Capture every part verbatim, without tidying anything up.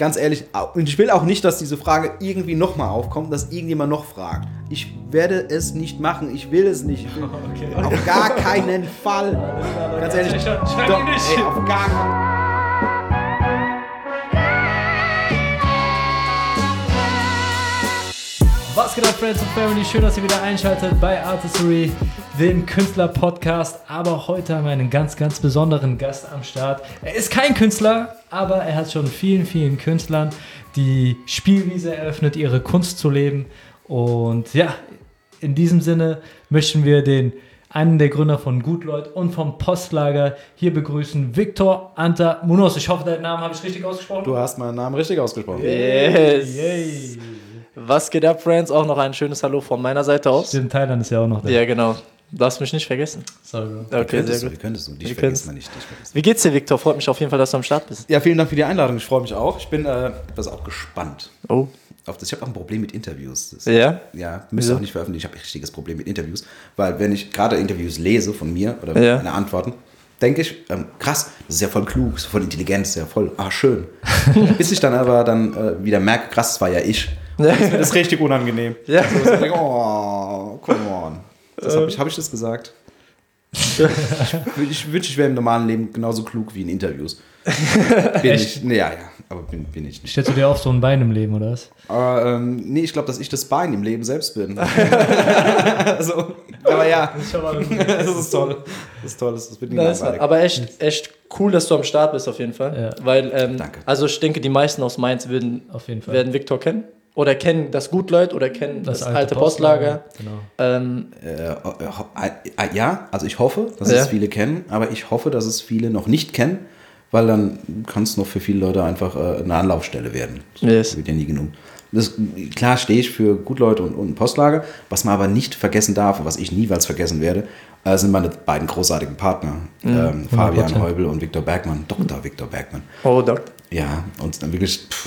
ganz ehrlich, und ich will auch nicht, dass diese Frage irgendwie nochmal aufkommt, dass irgendjemand noch fragt. Ich werde es nicht machen, ich will es nicht. Ich will okay. Auf gar keinen Fall. Ganz ehrlich, ich, ich, ich doch, ey, auf gar keinen Fall. Was geht ab, Friends und Family? Schön, dass ihr wieder einschaltet bei Artistry, dem Künstler-Podcast. Aber heute haben wir einen ganz, ganz besonderen Gast am Start. Er ist kein Künstler, aber er hat schon vielen, vielen Künstlern die Spielwiese eröffnet, ihre Kunst zu leben. Und ja, in diesem Sinne möchten wir den einen der Gründer von Gutleut und vom Postlager hier begrüßen, Victor Antamunos. Ich hoffe, deinen Namen habe ich richtig ausgesprochen. Du hast meinen Namen richtig ausgesprochen. Yes. Yay. Was geht ab, Friends? Auch noch ein schönes Hallo von meiner Seite aus. Stimmt, Thailand ist ja auch noch da. Ja, genau. Darfst mich nicht vergessen. Sorry, Bro. Okay, sehr gut. Wie könntest du? Dich Wie vergisst man nicht. Dich vergisst. Wie geht's dir, Victor? Freut mich auf jeden Fall, dass du am Start bist. Ja, vielen Dank für die Einladung. Ich freue mich auch. Ich bin äh, etwas auch gespannt. Oh. Auf das. Ich habe auch ein Problem mit Interviews. Das, Ja? Ja, müsste Wieso? auch nicht veröffentlichen. Ich habe ein richtiges Problem mit Interviews. Weil wenn ich gerade Interviews lese von mir oder Ja. meine Antworten, denke ich, ähm, krass, das ist ja voll klug, das ist voll intelligent, das ist ja voll, ah, schön. Bis ich dann aber dann äh, wieder merke, krass, das war ja ich. Das ist mir das richtig unangenehm. Ja. So, dass ich denke, oh, come on. Das hab ich, habe ich das gesagt? Ich, ich wünsche, ich wäre im normalen Leben genauso klug wie in Interviews. Bin ich, nee, ja, ja, aber bin, bin ich nicht. Stellst du dir auch so ein Bein im Leben, oder was? Aber, ähm, nee, ich glaube, dass ich das Bein im Leben selbst bin. Also, aber ja, das ist toll. Das ist toll, das wird nicht Das langweilig. aber echt, echt cool, dass du am Start bist, auf jeden Fall. Ja. Weil, ähm, Danke. Also ich denke, die meisten aus Mainz würden, Auf jeden Fall. werden Victor kennen. Oder kennen das Gutleut oder kennen das, Das alte, alte Postlager. Genau. Ähm, Äh, äh, ho- äh, äh, ja, also ich hoffe, dass Ja. es viele kennen, aber ich hoffe, dass es viele noch nicht kennen, weil dann kann es noch für viele Leute einfach äh, eine Anlaufstelle werden. Das Yes. wird ja nie genug. Das, klar stehe ich für Gutleute und, und Postlager, was man aber nicht vergessen darf und was ich niemals vergessen werde, äh, sind meine beiden großartigen Partner, ähm, Fabian Prozent. Heubel und Viktor Bergmann, Doktor Viktor Bergmann. oh, Doc. Ja, und dann wirklich, pff,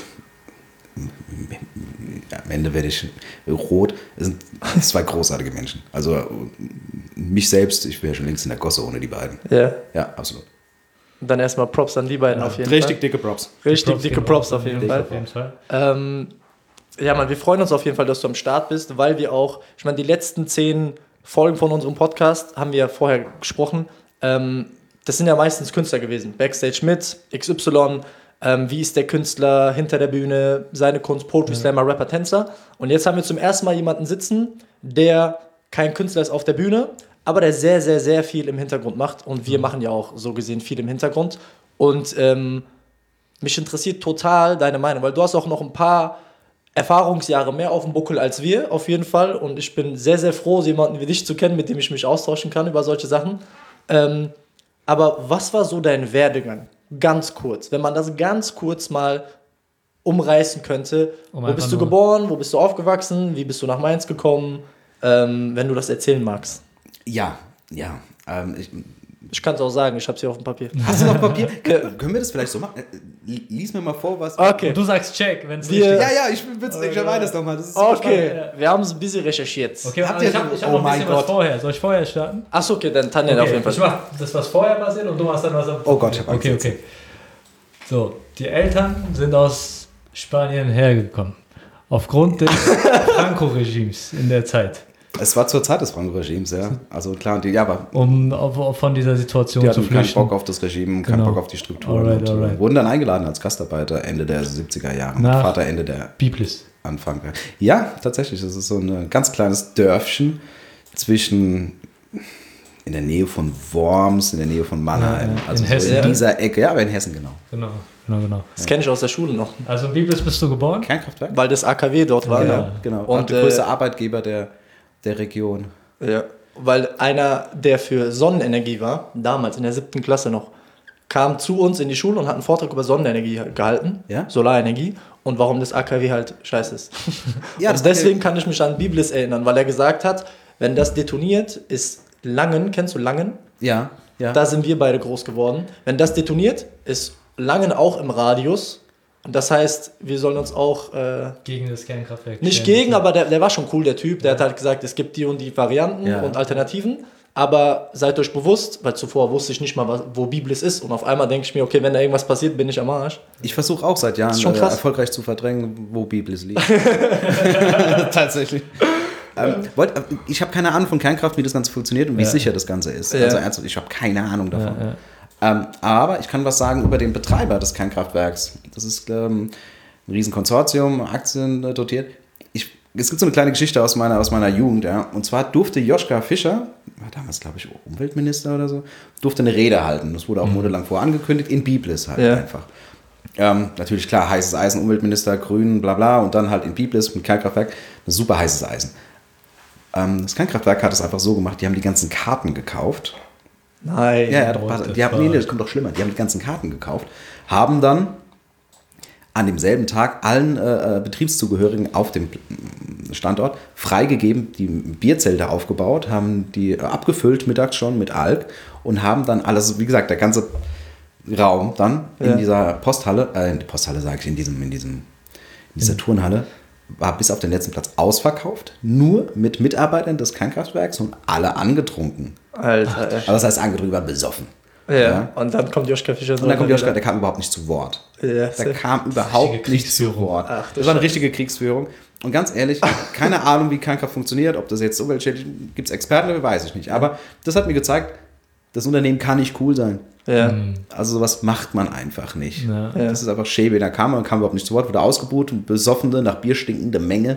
am Ende werde ich rot. Es sind zwei großartige Menschen. Also mich selbst, ich wäre schon längst in der Gosse ohne die beiden. Ja. Ja, absolut. Und dann erstmal Props an die beiden auf jeden Richtig Fall. dicke Props. Richtig Props dicke gehen Props raus. auf jeden Dick Fall. Auf jeden Fall. Ähm, ja, Mann, wir freuen uns auf jeden Fall, dass du am Start bist, weil wir auch, ich meine, die letzten zehn Folgen von unserem Podcast haben wir ja vorher gesprochen. Ähm, das sind ja meistens Künstler gewesen. Backstage mit, X Y, ähm, wie ist der Künstler hinter der Bühne, seine Kunst, Poetry Slammer, Rapper, Tänzer. Und jetzt haben wir zum ersten Mal jemanden sitzen, der kein Künstler ist auf der Bühne, aber der sehr, sehr, sehr viel im Hintergrund macht. Und wir machen ja auch so gesehen viel im Hintergrund. Und ähm, mich interessiert total deine Meinung, weil du hast auch noch ein paar Erfahrungsjahre mehr auf dem Buckel als wir, auf jeden Fall. Und ich bin sehr, sehr froh, jemanden wie dich zu kennen, mit dem ich mich austauschen kann über solche Sachen. Ähm, aber was war so dein Werdegang? Ganz kurz. Wenn man das ganz kurz mal umreißen könnte. Um wo einfach bist du nur- geboren? Wo bist du aufgewachsen? Wie bist du nach Mainz gekommen? Ähm, wenn du das erzählen magst. Ja, ja. Ähm, ich, Ich kann es auch sagen, ich habe es hier auf dem Papier. hast du noch Papier? Können können wir das vielleicht so machen? Äh, Lies mir mal vor, was... Okay. Und du sagst Check, wenn es Wir- richtig Ja, ist. ja, ich bin witzig, ich erweitere das nochmal. Das ist super Okay, spannend, wir haben es ein bisschen recherchiert. Okay, Habt aber ihr ich habe denn- ich hab oh noch ein mein bisschen was Gott. vorher. Soll ich vorher starten? Achso, okay, dann Tanja auf jeden Fall. Ich mach das, was vorher passiert und du machst dann was am Oh Gott, ich hab Angst Okay, jetzt. okay. So, die Eltern sind aus Spanien hergekommen. Aufgrund des Franco-Regimes in der Zeit. Es war zur Zeit des Franco-Regimes, ja. Also klar, die, ja, aber Um auf, auf von dieser Situation die zu hatten keinen flüchten. Bock auf das Regime, keinen Genau. Bock auf die Strukturen. Alright, und alright. wurden dann eingeladen als Gastarbeiter Ende der siebziger Jahre. Mein Nach- Vater Ende der Biblis. Anfang. Ja, tatsächlich. Das ist so ein ganz kleines Dörfchen zwischen in der Nähe von Worms, in der Nähe von Mannheim. Ja, ja. Also In so Hessen. in dieser Ecke. Ja, aber in Hessen, genau. Genau, genau, genau. Das kenne ich aus der Schule noch, Also in Biblis bist du geboren? Kernkraftwerk? weil das A K W dort war. Genau, Ja. genau. Und, Und der größte äh, Arbeitgeber der, der Region. Ja. Weil einer, der für Sonnenenergie war, damals in der siebten Klasse noch, kam zu uns in die Schule und hat einen Vortrag über Sonnenenergie gehalten, Ja? Solarenergie, und warum das A K W halt scheiße ist. Ja, das und deswegen kann ich mich an Biblis erinnern, weil er gesagt hat, wenn das detoniert, ist Langen, kennst du Langen? Ja, ja. Da sind wir beide groß geworden. Wenn das detoniert, ist Langen auch im Radius. Und das heißt, wir sollen uns auch äh, Gegen das Kernkraftwerk. nicht stellen. gegen, aber der, der war schon cool, der Typ. Der hat halt gesagt, es gibt die und die Varianten Ja. und Alternativen. Aber seid euch bewusst, weil zuvor wusste ich nicht mal, was, wo Biblis ist. Und auf einmal denke ich mir, okay, wenn da irgendwas passiert, bin ich am Arsch. Ich versuche auch seit Jahren äh, erfolgreich zu verdrängen, wo Biblis liegt. Tatsächlich. Ähm, wollt, ich habe keine Ahnung von Kernkraft, wie das Ganze funktioniert und wie ja. sicher das Ganze ist. Ja. Also ernsthaft, ich habe keine Ahnung davon. Ja, ja. Ähm, aber ich kann was sagen über den Betreiber des Kernkraftwerks. Das ist ähm, ein Riesenkonsortium, Aktien dotiert. Ich, es gibt so eine kleine Geschichte aus meiner, aus meiner Jugend. Ja. Und zwar durfte Joschka Fischer, war damals glaube ich Umweltminister oder so, durfte eine Rede halten. Das wurde auch mhm. monatelang vorangekündigt, in Biblis halt ja. einfach. Ähm, natürlich klar, heißes Eisen, Umweltminister, Grünen, bla bla. Und dann halt in Biblis mit Kernkraftwerk, ein super heißes Eisen. Das Kernkraftwerk hat es einfach so gemacht, die haben die ganzen Karten gekauft. Nein. Ja, ja doch, die haben, nee, das kommt doch schlimmer. Die haben die ganzen Karten gekauft, haben dann an demselben Tag allen äh, Betriebszugehörigen auf dem Standort freigegeben, die Bierzelte aufgebaut, haben die abgefüllt mittags schon mit Alk und haben dann alles, wie gesagt, der ganze Raum dann in ja. dieser Posthalle, äh, in die Posthalle sage ich, in diesem, in diesem, in dieser mhm. Turnhalle, war bis auf den letzten Platz ausverkauft, nur mit Mitarbeitern des Kernkraftwerks und alle angetrunken. Alter, ey. Also das heißt, angetrunken waren besoffen. Ja. ja, und dann kommt Joschka Fischer. Und dann kommt Joschka, der kam überhaupt nicht zu Wort. Ja, der kam überhaupt nicht zu Wort. Ach, das war eine richtige Kriegsführung. Und ganz ehrlich, keine Ahnung, wie Kernkraft funktioniert, ob das jetzt umweltschädlich ist, gibt es Experten, weiß ich nicht. Aber das hat mir gezeigt, das Unternehmen kann nicht cool sein. Ja. Also sowas macht man einfach nicht. Ja. Das ist einfach schäbig. Da kam man, kam überhaupt nicht zu Wort, wurde ausgebucht, besoffene, nach Bier stinkende Menge.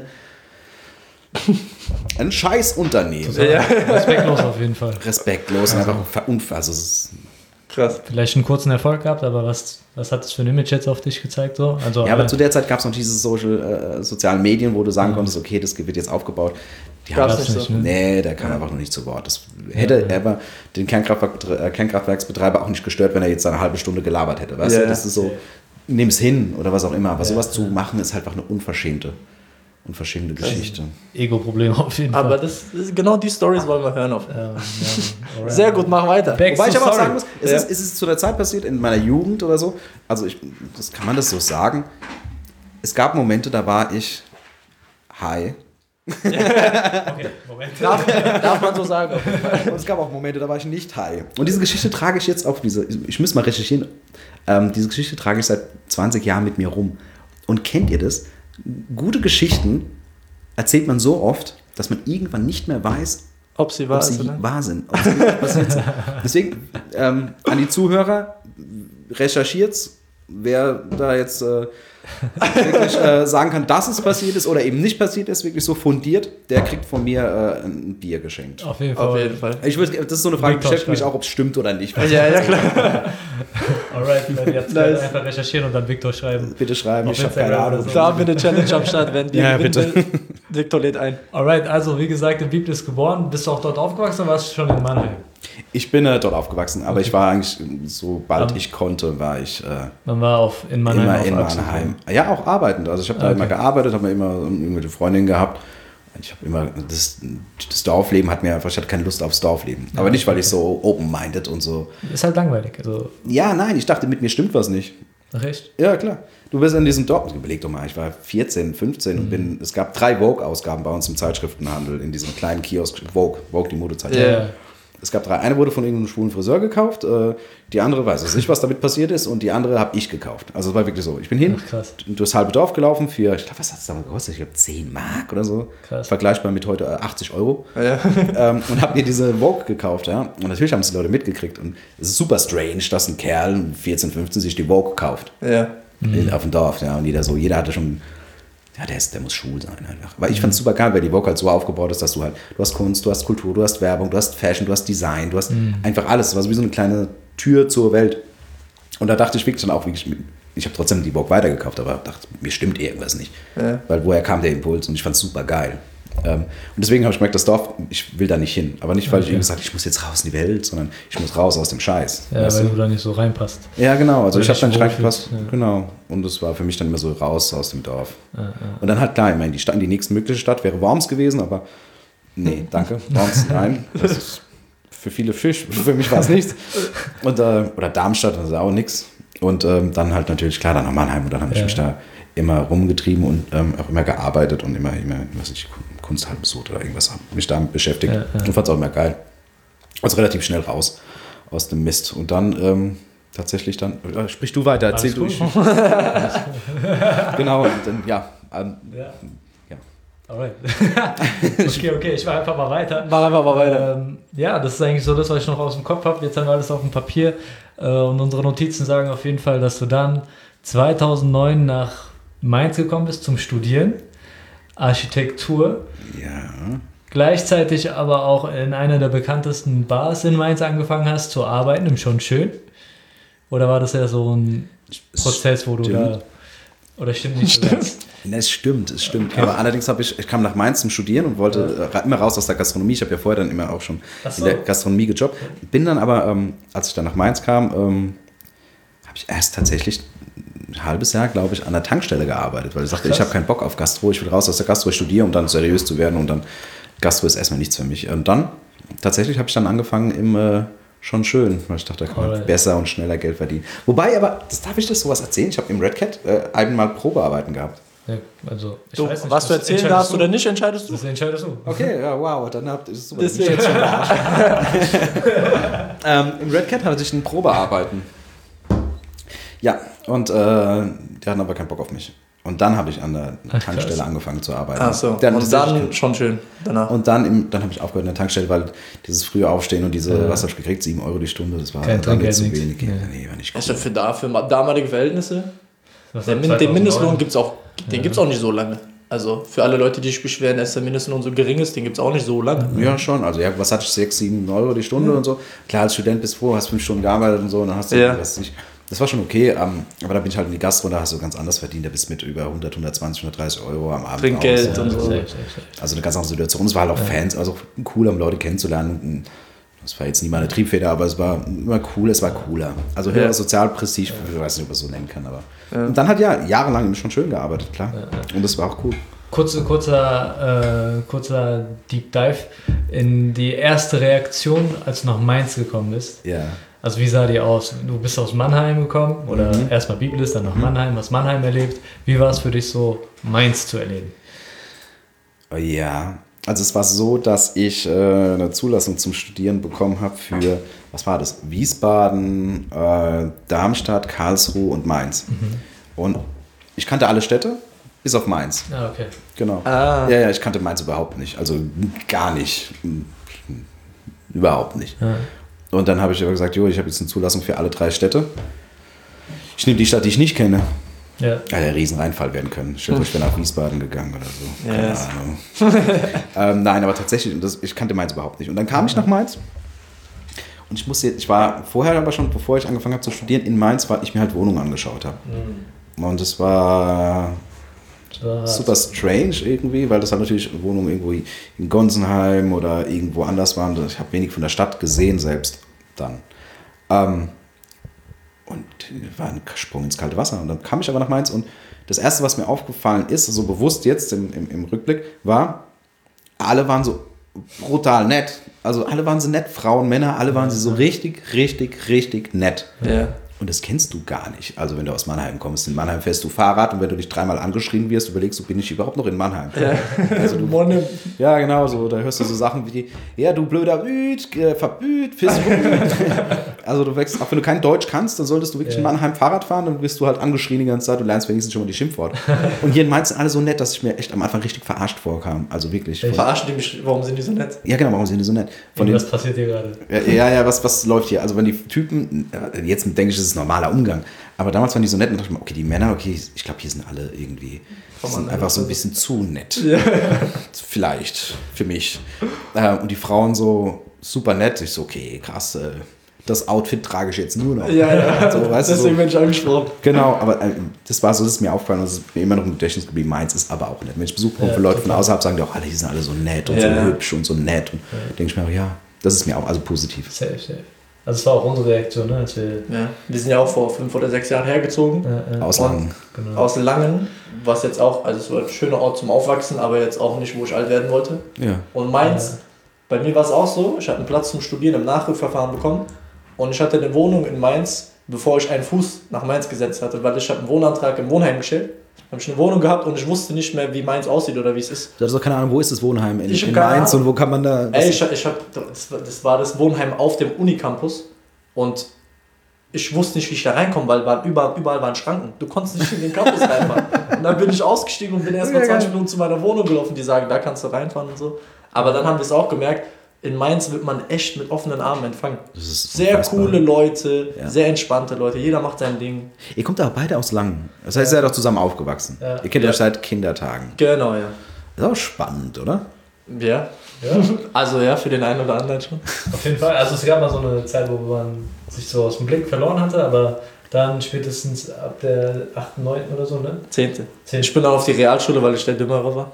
Ein scheiß Unternehmen. Ja. Respektlos auf jeden Fall. Respektlos, also. Einfach unfassbar. Also es ist krass. Vielleicht einen kurzen Erfolg gehabt, aber was, was hat das für ein Image jetzt auf dich gezeigt? So? Also, ja, aber zu der Zeit gab es noch diese Social, äh, sozialen Medien, wo du sagen ja. konntest, okay, das wird jetzt aufgebaut. Die Gab haben es nicht so. Ne? Nee, der kam ja. einfach noch nicht zu Wort. Das hätte ja, ja. aber den Kernkraftwerk, äh, Kernkraftwerksbetreiber auch nicht gestört, wenn er jetzt eine halbe Stunde gelabert hätte. Weißt ja, du, das ist so, nimm es hin oder was auch immer. Aber ja, sowas ja. zu machen, ist halt einfach eine unverschämte, unverschämte Geschichte. Ego-Problem auf jeden Fall. Aber das ist, genau die Storys wollen wir hören. Auf. Ja, ja, sehr gut, mach weiter. Back Wobei ich aber auch sorry. sagen muss, es, ja. ist, es ist zu der Zeit passiert, in meiner Jugend oder so, also ich, das kann man das so sagen, es gab Momente, da war ich high. Okay, Moment. Darf, darf man so sagen. Und es gab auch Momente, da war ich nicht high. Und diese Geschichte trage ich jetzt auf diese, ich muss mal recherchieren, ähm, diese Geschichte trage ich seit zwanzig Jahren mit mir rum. Und kennt ihr das? Gute Geschichten erzählt man so oft, dass man irgendwann nicht mehr weiß, ob sie wahr, ob sie ist, wahr sind. Ob sie passiert sind. Deswegen ähm, an die Zuhörer, recherchiert's, wer da jetzt äh, wirklich äh, sagen kann, dass es passiert ist oder eben nicht passiert ist, wirklich so fundiert, der kriegt von mir äh, ein Bier geschenkt. Auf jeden Fall. Auf jeden Fall. Ich würd, das ist so eine Frage, die beschäftigt mich auch, ob es stimmt oder nicht. Ja, ja, klar. Alright, jetzt nice. Einfach recherchieren und dann Victor schreiben. Bitte schreiben, auf ich habe keine Ahnung. Da haben wir eine Challenge am Start, wenn wir ja, gewinnen. Bitte. Victor lädt ein. Alright, also wie gesagt, in Biblis geboren. Bist du auch dort aufgewachsen oder warst du schon in Mannheim? Ich bin äh, dort aufgewachsen, aber okay. ich war eigentlich, sobald um, ich konnte, war ich äh, Man war auf, in Mannheim immer in Mannheim. Ja, auch arbeitend. Also ich habe da okay. immer gearbeitet, habe immer irgendwelche Freundinnen gehabt. Ich habe immer, das, das Dorfleben hat mir einfach, ich hatte keine Lust aufs Dorfleben. Ja, aber nicht, weil ich so open-minded und so. Ist halt langweilig. Also ja, nein, ich dachte, mit mir stimmt was nicht. Ach echt? Ja, klar. Du bist in diesem Dorf, überleg doch mal, ich war vierzehn, fünfzehn mhm. und bin, es gab drei Vogue-Ausgaben bei uns im Zeitschriftenhandel, in diesem kleinen Kiosk, Vogue, Vogue, die Modezeitung. Yeah. Es gab drei, eine wurde von irgendeinem schwulen Friseur gekauft, äh, die andere weiß ich nicht, was damit passiert ist und die andere habe ich gekauft. Also es war wirklich so, ich bin hin, Ach, durchs halbe Dorf gelaufen für, ich glaube, was hat es damals gekostet? Ich glaube zehn Mark oder so. Krass. Vergleichbar mit heute achtzig Euro. Ja. ähm, und habe mir diese Vogue gekauft, ja. Und natürlich haben es die Leute mitgekriegt und es ist super strange, dass ein Kerl, vierzehn, fünfzehn, sich die Vogue kauft. Ja. Mhm. Auf dem Dorf, ja. Und jeder so, jeder hatte schon, ja, der, ist, der muss schwul sein einfach. Weil ich fand es super geil, weil die Vogue halt so aufgebaut ist, dass du halt, du hast Kunst, du hast Kultur, du hast Werbung, du hast Fashion, du hast Design, du hast mhm. einfach alles. Es war so wie so eine kleine Tür zur Welt. Und da dachte ich wirklich dann auch, wirklich, ich habe trotzdem die Vogue weitergekauft, aber dachte, mir stimmt irgendwas nicht. Ja. Weil woher kam der Impuls? Und ich fand es super geil. Ähm, und deswegen habe ich gemerkt, das Dorf, ich will da nicht hin. Aber nicht, weil okay. ich irgendwie gesagt habe, ich muss jetzt raus in die Welt, sondern ich muss raus aus dem Scheiß. Ja, weil du da nicht so reinpasst. Ja, genau. Also ich habe da nicht reingepasst. Ja. Genau. Und das war für mich dann immer so raus aus dem Dorf. Ja, ja. Und dann halt klar, ich meine, die, Stadt, die nächste mögliche Stadt wäre Worms gewesen, aber nee, danke. Worms, nein. Das ist für viele Fisch. Für mich war es nichts. Und, äh, oder Darmstadt, das ist auch nichts. Und ähm, dann halt natürlich, klar, dann nach Mannheim. Und dann habe ich ja. mich da immer rumgetrieben und ähm, auch immer gearbeitet und immer, immer was ich, Kunsthalle besucht oder irgendwas, habe mich damit beschäftigt ja, ja. und fand es auch immer geil. Also relativ schnell raus aus dem Mist. Und dann ähm, tatsächlich dann, äh, sprich du weiter, erzähl du. Ich, genau, und dann, ja. Ähm, Ja. ja. Alright. okay, okay, ich mache einfach mal weiter. Mach einfach mal weiter. Ähm, ja, das ist eigentlich so das, was ich noch aus dem Kopf habe. Jetzt haben wir alles auf dem Papier. Äh, und unsere Notizen sagen auf jeden Fall, dass du dann zweitausendneun nach Mainz gekommen bist zum Studieren. Architektur. Ja. Gleichzeitig aber auch in einer der bekanntesten Bars in Mainz angefangen hast zu arbeiten, im Schon Schön. Oder war das ja so ein Prozess, wo du Stimmt. da... Oder stimmt nicht so ganz? Ne, es stimmt, es stimmt. Aber allerdings habe ich, ich kam nach Mainz zum Studieren und wollte ja. immer raus aus der Gastronomie. Ich habe ja vorher dann immer auch schon Ach so. in der Gastronomie gejobbt. Bin dann aber, ähm, als ich dann nach Mainz kam, ähm, habe ich erst tatsächlich ein halbes Jahr, glaube ich, an der Tankstelle gearbeitet, weil ich sagte, Krass. ich habe keinen Bock auf Gastro, ich will raus aus der Gastro, ich studiere, um dann seriös zu werden und dann Gastro ist erstmal nichts für mich. Und dann, tatsächlich habe ich dann angefangen im äh, Schon Schön, weil ich dachte, da kann man Alright. besser und schneller Geld verdienen. Wobei, aber, das darf ich das sowas erzählen? Ich habe im Red Cat äh, einmal Probearbeiten gehabt. Ja, also, ich Du, weiß nicht, was du das erzählen entscheidest darfst oder nicht, entscheidest du. Das entscheidest du. Okay, ja, wow, dann habt ihr es super. Deswegen. Jetzt schon ähm, Im Red Cat hatte ich ein Probearbeiten. Ja, und äh, die hatten aber keinen Bock auf mich. Und dann habe ich an der Ach, Tankstelle krass. angefangen zu arbeiten. Ach so, Dann, und dann schon schön danach. und dann, im, dann habe ich aufgehört in der Tankstelle, weil dieses frühe Aufstehen und diese, Ja. was habe ich gekriegt, sieben Euro die Stunde, das war Kein dann Trinkgeld, zu nix. wenig. Ja. Nee, war nicht gut. Also für, da, für damalige Verhältnisse, Was der, hat Min- den zweitausendneun? Mindestlohn gibt es auch, den Ja. gibt's auch nicht so lange. Also für alle Leute, die sich beschweren, dass der Mindestlohn so gering ist, den gibt es auch nicht so lange. Ja, schon. Also, ja, was hatte ich? sechs, sieben Euro die Stunde und so. Klar, als Student bist du froh, hast fünf Stunden gearbeitet und so, und dann hast du Ja. das nicht. Das war schon okay, ähm, aber da bin ich halt in die Gastro, da hast du ganz anders verdient. Da bist du mit über hundert, hundertzwanzig, hundertdreißig Euro am Abend Trinkgeld raus. und so. Safe, safe, safe. Also eine ganz andere Situation. Es war halt auch Fans, also cool, um Leute kennenzulernen. Das war jetzt nie meine Triebfeder, aber es war immer cool, es war cooler. Also höheres Ja. Sozialprestige, ich weiß nicht, ob man es so nennen kann, aber. Und dann hat ja jahrelang schon schön gearbeitet, klar. Und das war auch cool. Kurze, kurzer, äh, kurzer Deep Dive in die erste Reaktion, als du nach Mainz gekommen bist. Ja. Also wie sah die aus? Du bist aus Mannheim gekommen oder Mhm. erstmal Biblis, dann nach Mannheim, hast Mannheim erlebt. Wie war es für dich so, Mainz zu erleben? Ja, also es war so, dass ich äh, eine Zulassung zum Studieren bekommen habe für, was war das? Wiesbaden, äh, Darmstadt, Karlsruhe und Mainz. Und ich kannte alle Städte, bis auf Mainz. Ah, okay. Genau. Ah. Ja, ja, ich kannte Mainz überhaupt nicht. Also gar nicht. Überhaupt nicht. Ja. Und dann habe ich aber gesagt, jo, ich habe jetzt eine Zulassung für alle drei Städte. Ich nehme die Stadt, die ich nicht kenne. Ja. Ja, der Riesenreinfall werden können. Stellt euch, ich wäre nach Wiesbaden gegangen oder so. Keine Yes. Ahnung. ähm, nein, aber tatsächlich, und das, ich kannte Mainz überhaupt nicht. Und dann kam ich nach Mainz. Und ich musste jetzt, ich war vorher aber schon, bevor ich angefangen habe zu studieren, in Mainz, weil ich mir halt Wohnungen angeschaut habe. Und das war So, super strange irgendwie, weil das halt natürlich Wohnungen irgendwo in Gonsenheim oder irgendwo anders waren. Ich habe wenig von der Stadt gesehen selbst dann. Ähm, und war ein Sprung ins kalte Wasser. Und dann kam ich aber nach Mainz und das Erste, was mir aufgefallen ist, so bewusst jetzt im, im, im Rückblick, war, alle waren so brutal nett. Also alle waren so nett, Frauen, Männer, alle waren sie so richtig, richtig, richtig nett. Ja. Und das kennst du gar nicht. Also wenn du aus Mannheim kommst, in Mannheim fährst du Fahrrad und wenn du dich dreimal angeschrien wirst, überlegst du, bin ich überhaupt noch in Mannheim? Ja. Also du, Monne. ja, genau, so, da hörst du so Sachen wie die, ja, du blöder Büt, äh, verbüt, Fisk. Also du wächst, auch wenn du kein Deutsch kannst, dann solltest du wirklich Ja. in Mannheim Fahrrad fahren, dann wirst du halt angeschrien die ganze Zeit, du lernst wenigstens schon mal die Schimpfworte. Und hier in Mainz sind alle so nett, dass ich mir echt am Anfang richtig verarscht vorkam. Also wirklich. Von, Verarschen die mich, warum sind die so nett? ja, genau, warum sind die so nett? Von den, was passiert hier gerade? ja, ja, ja, was, was läuft hier? Also wenn die Typen, jetzt denke ich, das ist ein normaler Umgang, aber damals waren die so nett und dachte ich mir, okay, die Männer, okay, ich glaube, hier sind alle irgendwie, die sind einfach so ein bisschen zu nett. Ja. Vielleicht, für mich. Äh, und die Frauen so super nett. Ich so, okay, krass, äh, das Outfit trage ich jetzt nur noch. Ja, ja. So, weißt du, Deswegen so. bin ich angesprochen. Genau, aber äh, das war so, das ist mir aufgefallen, das ist mir immer noch im Gedächtnis geblieben. Mainz ist aber auch nett. Wenn ich Besuch komme Ja, von Leuten von total. außerhalb, sagen die auch, alle, die sind alle so nett und Ja. so hübsch und so nett. Und denke ich mir auch, ja, das ist mir auch, also positiv. Safe, safe. Also es war auch unsere Reaktion, ne? Als wir, Ja. Wir sind ja auch vor fünf oder sechs Jahren hergezogen. äh, äh, Auslangen. genau. Aus Langen, was jetzt auch, also es war ein schöner Ort zum Aufwachsen, aber jetzt auch nicht, wo ich alt werden wollte. Ja. Und Mainz, Ja. bei mir war es auch so, ich hatte einen Platz zum Studieren im Nachrückverfahren bekommen und ich hatte eine Wohnung in Mainz, bevor ich einen Fuß nach Mainz gesetzt hatte, weil ich habe einen Wohnantrag im Wohnheim gestellt. Habe ich eine Wohnung gehabt und ich wusste nicht mehr, wie Mainz aussieht oder wie es ist. Du hattest doch keine Ahnung, wo ist das Wohnheim in, Ich hab in keine Mainz Ahnung. und wo kann man da... Ey, ich, ich hab, das, war- das war das Wohnheim auf dem Unicampus und ich wusste nicht, wie ich da reinkomme, weil waren überall, überall waren Schranken. Du konntest nicht in den Campus reinfahren. Und dann bin ich ausgestiegen und bin erstmal Ja, zwanzig geil. Minuten zu meiner Wohnung gelaufen, die sagen, da kannst du reinfahren und so. Aber dann haben wir es auch gemerkt, in Mainz wird man echt mit offenen Armen empfangen. Das ist Sehr unfassbar. coole Leute, Ja. sehr entspannte Leute, jeder macht sein Ding. Ihr kommt aber beide aus Langen. Das heißt, ihr seid doch zusammen aufgewachsen. Ja. Ihr kennt Ja. euch seit Kindertagen. Genau, ja. Das ist auch spannend, oder? Ja. Ja, Also ja, für den einen oder anderen schon. auf jeden Fall. Also es gab mal so eine Zeit, wo man sich so aus dem Blick verloren hatte, aber dann spätestens ab der achten, neunten oder so, ne? Zehnte. Zehnte. Ich bin dann auf die Realschule, weil ich der Dümmere war.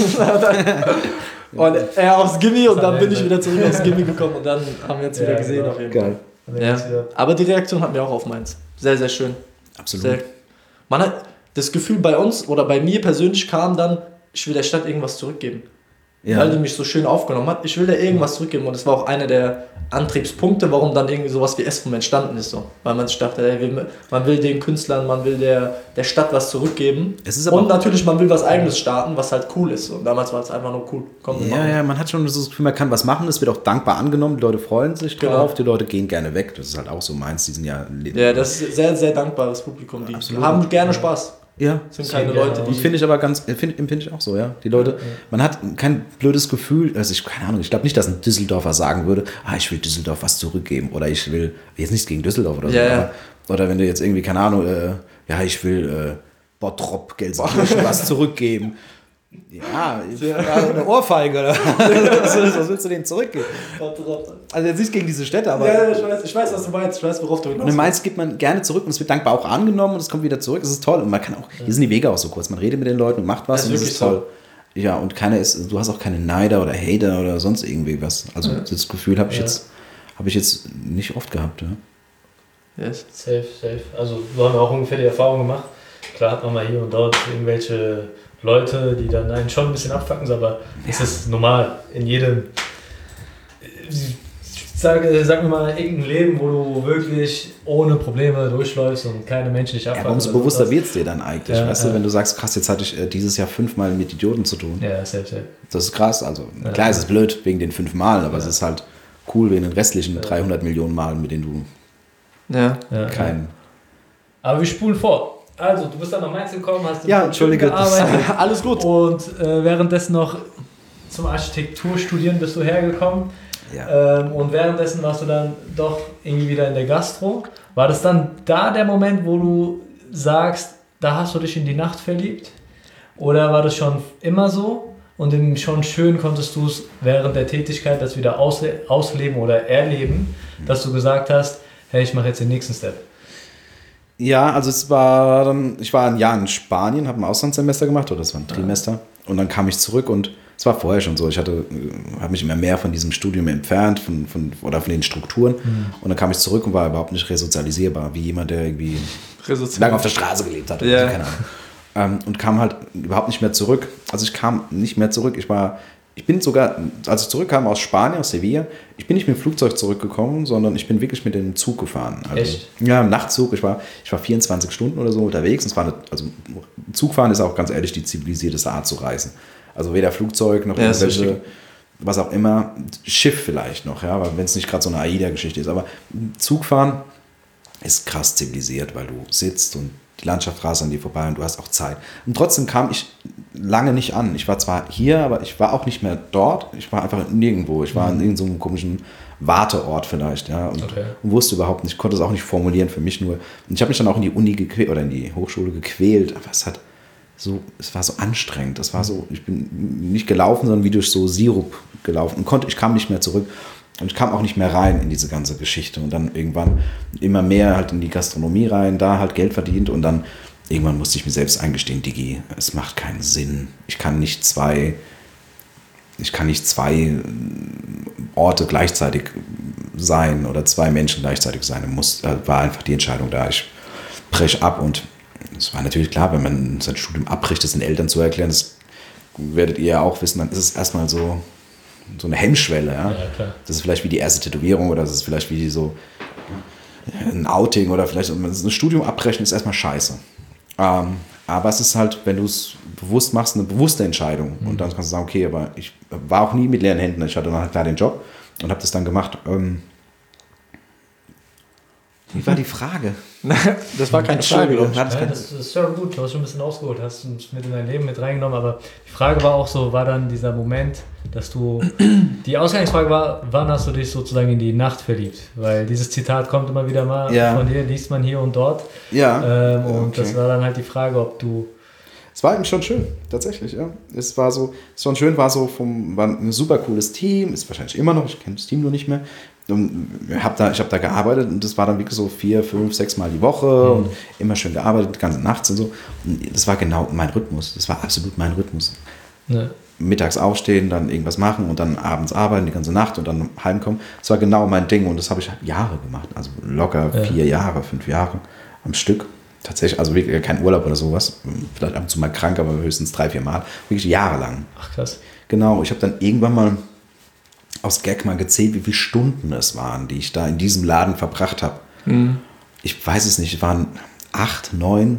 und er aufs Gimmi und dann bin ich wieder zurück aufs Gimmi gekommen und dann haben wir uns Ja, wieder gesehen genau. auf jeden Fall. Geil. Und dann Ja. geht's wieder. Aber die Reaktion hatten wir auch auf Mainz. Sehr, sehr schön. Absolut. Sehr. Man hat das Gefühl bei uns oder bei mir persönlich kam dann, ich will der Stadt irgendwas zurückgeben. Ja. Weil die mich so schön aufgenommen hat. Ich will da irgendwas zurückgeben und das war auch einer der Antriebspunkte, warum dann irgendwie sowas wie S-F U M entstanden ist. So. Weil man sich dachte, ey, will- man will den Künstlern, man will der, der Stadt was zurückgeben. Es ist aber Und auch- natürlich, man will was Eigenes starten, was halt cool ist. Und damals war es einfach nur cool. Komm, wir Ja, machen. ja, man hat schon das Gefühl, man kann was machen, es wird auch dankbar angenommen, die Leute freuen sich Genau. drauf, die Leute gehen gerne weg. Das ist halt auch so meins, die sind ja... Ja, das ist sehr, sehr dankbares Publikum. Die Absolut. haben gerne Spaß. Ja, Das sind Sehr keine gerne Leute, auch. die die... finde ich aber ganz, find, empfinde ich auch so, ja. Die Leute, man hat kein blödes Gefühl, also ich, keine Ahnung, ich glaube nicht, dass ein Düsseldorfer sagen würde, ah, ich will Düsseldorf was zurückgeben oder ich will, jetzt nichts gegen Düsseldorf oder so, Ja, ja. aber, oder wenn du jetzt irgendwie, keine Ahnung, äh, ja, ich will äh, Bottrop, Gelsenkirchen was zurückgeben. Ja, ja, eine Ohrfeige, oder? was, was willst du denen zurückgeben? Also jetzt nicht gegen diese Städte, aber... Ja, ich weiß, ich weiß, was du meinst. Ich weiß, worauf du Und hinaus in Mainz gibt man gerne zurück und es wird dankbar auch angenommen und es kommt wieder zurück. Das ist toll. Und man kann auch, hier sind die Wege auch so kurz. Man redet mit den Leuten und macht was Das ist und das wirklich ist toll. Ja, und keiner ist, du hast auch keine Neider oder Hater oder sonst irgendwie was. Also das Gefühl habe ich Ja. jetzt, habe ich jetzt nicht oft gehabt. Ja. Yes. Safe, safe. Also so haben wir auch ungefähr die Erfahrung gemacht. Klar hat man mal hier und dort irgendwelche Leute, die dann einen schon ein bisschen abfacken, aber es ist normal. In jedem, sag, sag mir mal, irgendein Leben, wo du wirklich ohne Probleme durchläufst und keine Menschen dich Ja, abfacken. aber umso oder bewusster sowas. wird es dir dann eigentlich. Ja, weißt du, ja. wenn du sagst, krass, jetzt hatte ich äh, dieses Jahr fünfmal mit Idioten zu tun. Ja, safe, safe. Das ist krass. Also Ja. klar, es ist blöd wegen den fünf Malen, aber Ja. es ist halt cool wegen den restlichen dreihundert Millionen Malen, mit denen du Ja. Ja, keinen... Aber wir spulen vor. Also, du bist dann nach Mainz gekommen, hast in Ja, Köln entschuldige, das- gearbeitet Alles gut. und äh, währenddessen noch zum Architekturstudieren bist du hergekommen. Ja. Ähm, und währenddessen warst du dann doch irgendwie wieder in der Gastro. War das dann da der Moment, wo du sagst, da hast du dich in die Nacht verliebt? Oder war das schon immer so? Und im schon schön konntest du es während der Tätigkeit das wieder ausle ausleben oder erleben, dass du gesagt hast, hey, ich mache jetzt den nächsten Step. Ja, also es war dann, ich war ein Jahr in Spanien, habe ein Auslandssemester gemacht, oder das war ein Trimester. Und dann kam ich zurück und es war vorher schon so, ich hatte, habe mich immer mehr von diesem Studium entfernt, von, von, oder von den Strukturen. Mhm. Und dann kam ich zurück und war überhaupt nicht resozialisierbar, wie jemand, der irgendwie Resozial. lange auf der Straße gelebt hat. Oder Ja. so, keine Ahnung. Ähm, und kam halt überhaupt nicht mehr zurück. Also ich kam nicht mehr zurück. Ich war, ich bin sogar, als ich zurückkam aus Spanien, aus Sevilla, ich bin nicht mit dem Flugzeug zurückgekommen, sondern ich bin wirklich mit dem Zug gefahren. Also, Echt? Ja, im Nachtzug. Ich war, ich war vierundzwanzig Stunden oder so unterwegs. Und es war eine, also Zugfahren ist auch ganz ehrlich die zivilisierteste Art zu reisen. Also weder Flugzeug noch Ja, ist irgendwelche, richtig. was auch immer, Schiff vielleicht noch, ja, wenn es nicht gerade so eine AIDA-Geschichte ist. Aber Zugfahren ist krass zivilisiert, weil du sitzt und die Landschaft rast an dir vorbei und du hast auch Zeit. Und trotzdem kam ich lange nicht an. Ich war zwar hier, aber ich war auch nicht mehr dort. Ich war einfach nirgendwo. Ich war in irgendeinem so komischen Warteort vielleicht, ja, und, Okay. und wusste überhaupt nicht, konnte es auch nicht formulieren für mich nur. Und ich habe mich dann auch in die Uni gequält oder in die Hochschule gequält, aber es hat so, es war so anstrengend. Das war so, ich bin nicht gelaufen, sondern wie durch so Sirup gelaufen und konnte, ich kam nicht mehr zurück. Und ich kam auch nicht mehr rein in diese ganze Geschichte. Und dann irgendwann immer mehr halt in die Gastronomie rein, da halt Geld verdient. Und dann irgendwann musste ich mir selbst eingestehen, Digi, es macht keinen Sinn. Ich kann nicht zwei, ich kann nicht zwei Orte gleichzeitig sein oder zwei Menschen gleichzeitig sein. Muss, da war einfach die Entscheidung da. Ich brech ab. Und es war natürlich klar, wenn man sein Studium abbricht, das den Eltern zu erklären, das werdet ihr ja auch wissen, dann ist es erstmal so, so eine Hemmschwelle. Ja? Ja, klar. Das ist vielleicht wie die erste Tätowierung oder das ist vielleicht wie die so ein Outing oder vielleicht ein Studium abbrechen ist erstmal scheiße. Ähm, aber es ist halt, wenn du es bewusst machst, eine bewusste Entscheidung. Mhm. Und dann kannst du sagen, okay, aber ich war auch nie mit leeren Händen. Ich hatte dann halt klar den Job und habe das dann gemacht. Ähm, wie war die Frage? Das war keine Frage. Ja, das ist ja gut, du hast schon ein bisschen ausgeholt, hast es mit in dein Leben mit reingenommen, aber die Frage war auch so, war dann dieser Moment, dass du, die Ausgangsfrage war, wann hast du dich sozusagen in die Nacht verliebt? Weil dieses Zitat kommt immer wieder mal ja. von dir, liest man hier und dort. Ja. Ähm, und okay. das war dann halt die Frage, ob du... Es war eigentlich schon schön, tatsächlich, ja. Es war so, es war schön, war so vom, war ein super cooles Team, ist wahrscheinlich immer noch, ich kenne das Team nur nicht mehr. Und hab da, ich habe da gearbeitet und das war dann wirklich so vier, fünf, sechs Mal die Woche mhm. und immer schön gearbeitet, ganze nachts und so. Und das war genau mein Rhythmus, das war absolut mein Rhythmus. Ja. Mittags aufstehen, dann irgendwas machen und dann abends arbeiten die ganze Nacht und dann heimkommen. Das war genau mein Ding und das habe ich Jahre gemacht, also locker ja. vier Jahre, fünf Jahre am Stück. Tatsächlich, also wirklich kein Urlaub oder sowas, vielleicht ab und zu mal krank, aber höchstens drei, vier Mal, wirklich jahrelang. Ach krass. Genau, ich habe dann irgendwann mal aus Gag mal gezählt, wie viele Stunden es waren, die ich da in diesem Laden verbracht habe. Mhm. Ich weiß es nicht, es waren acht, neun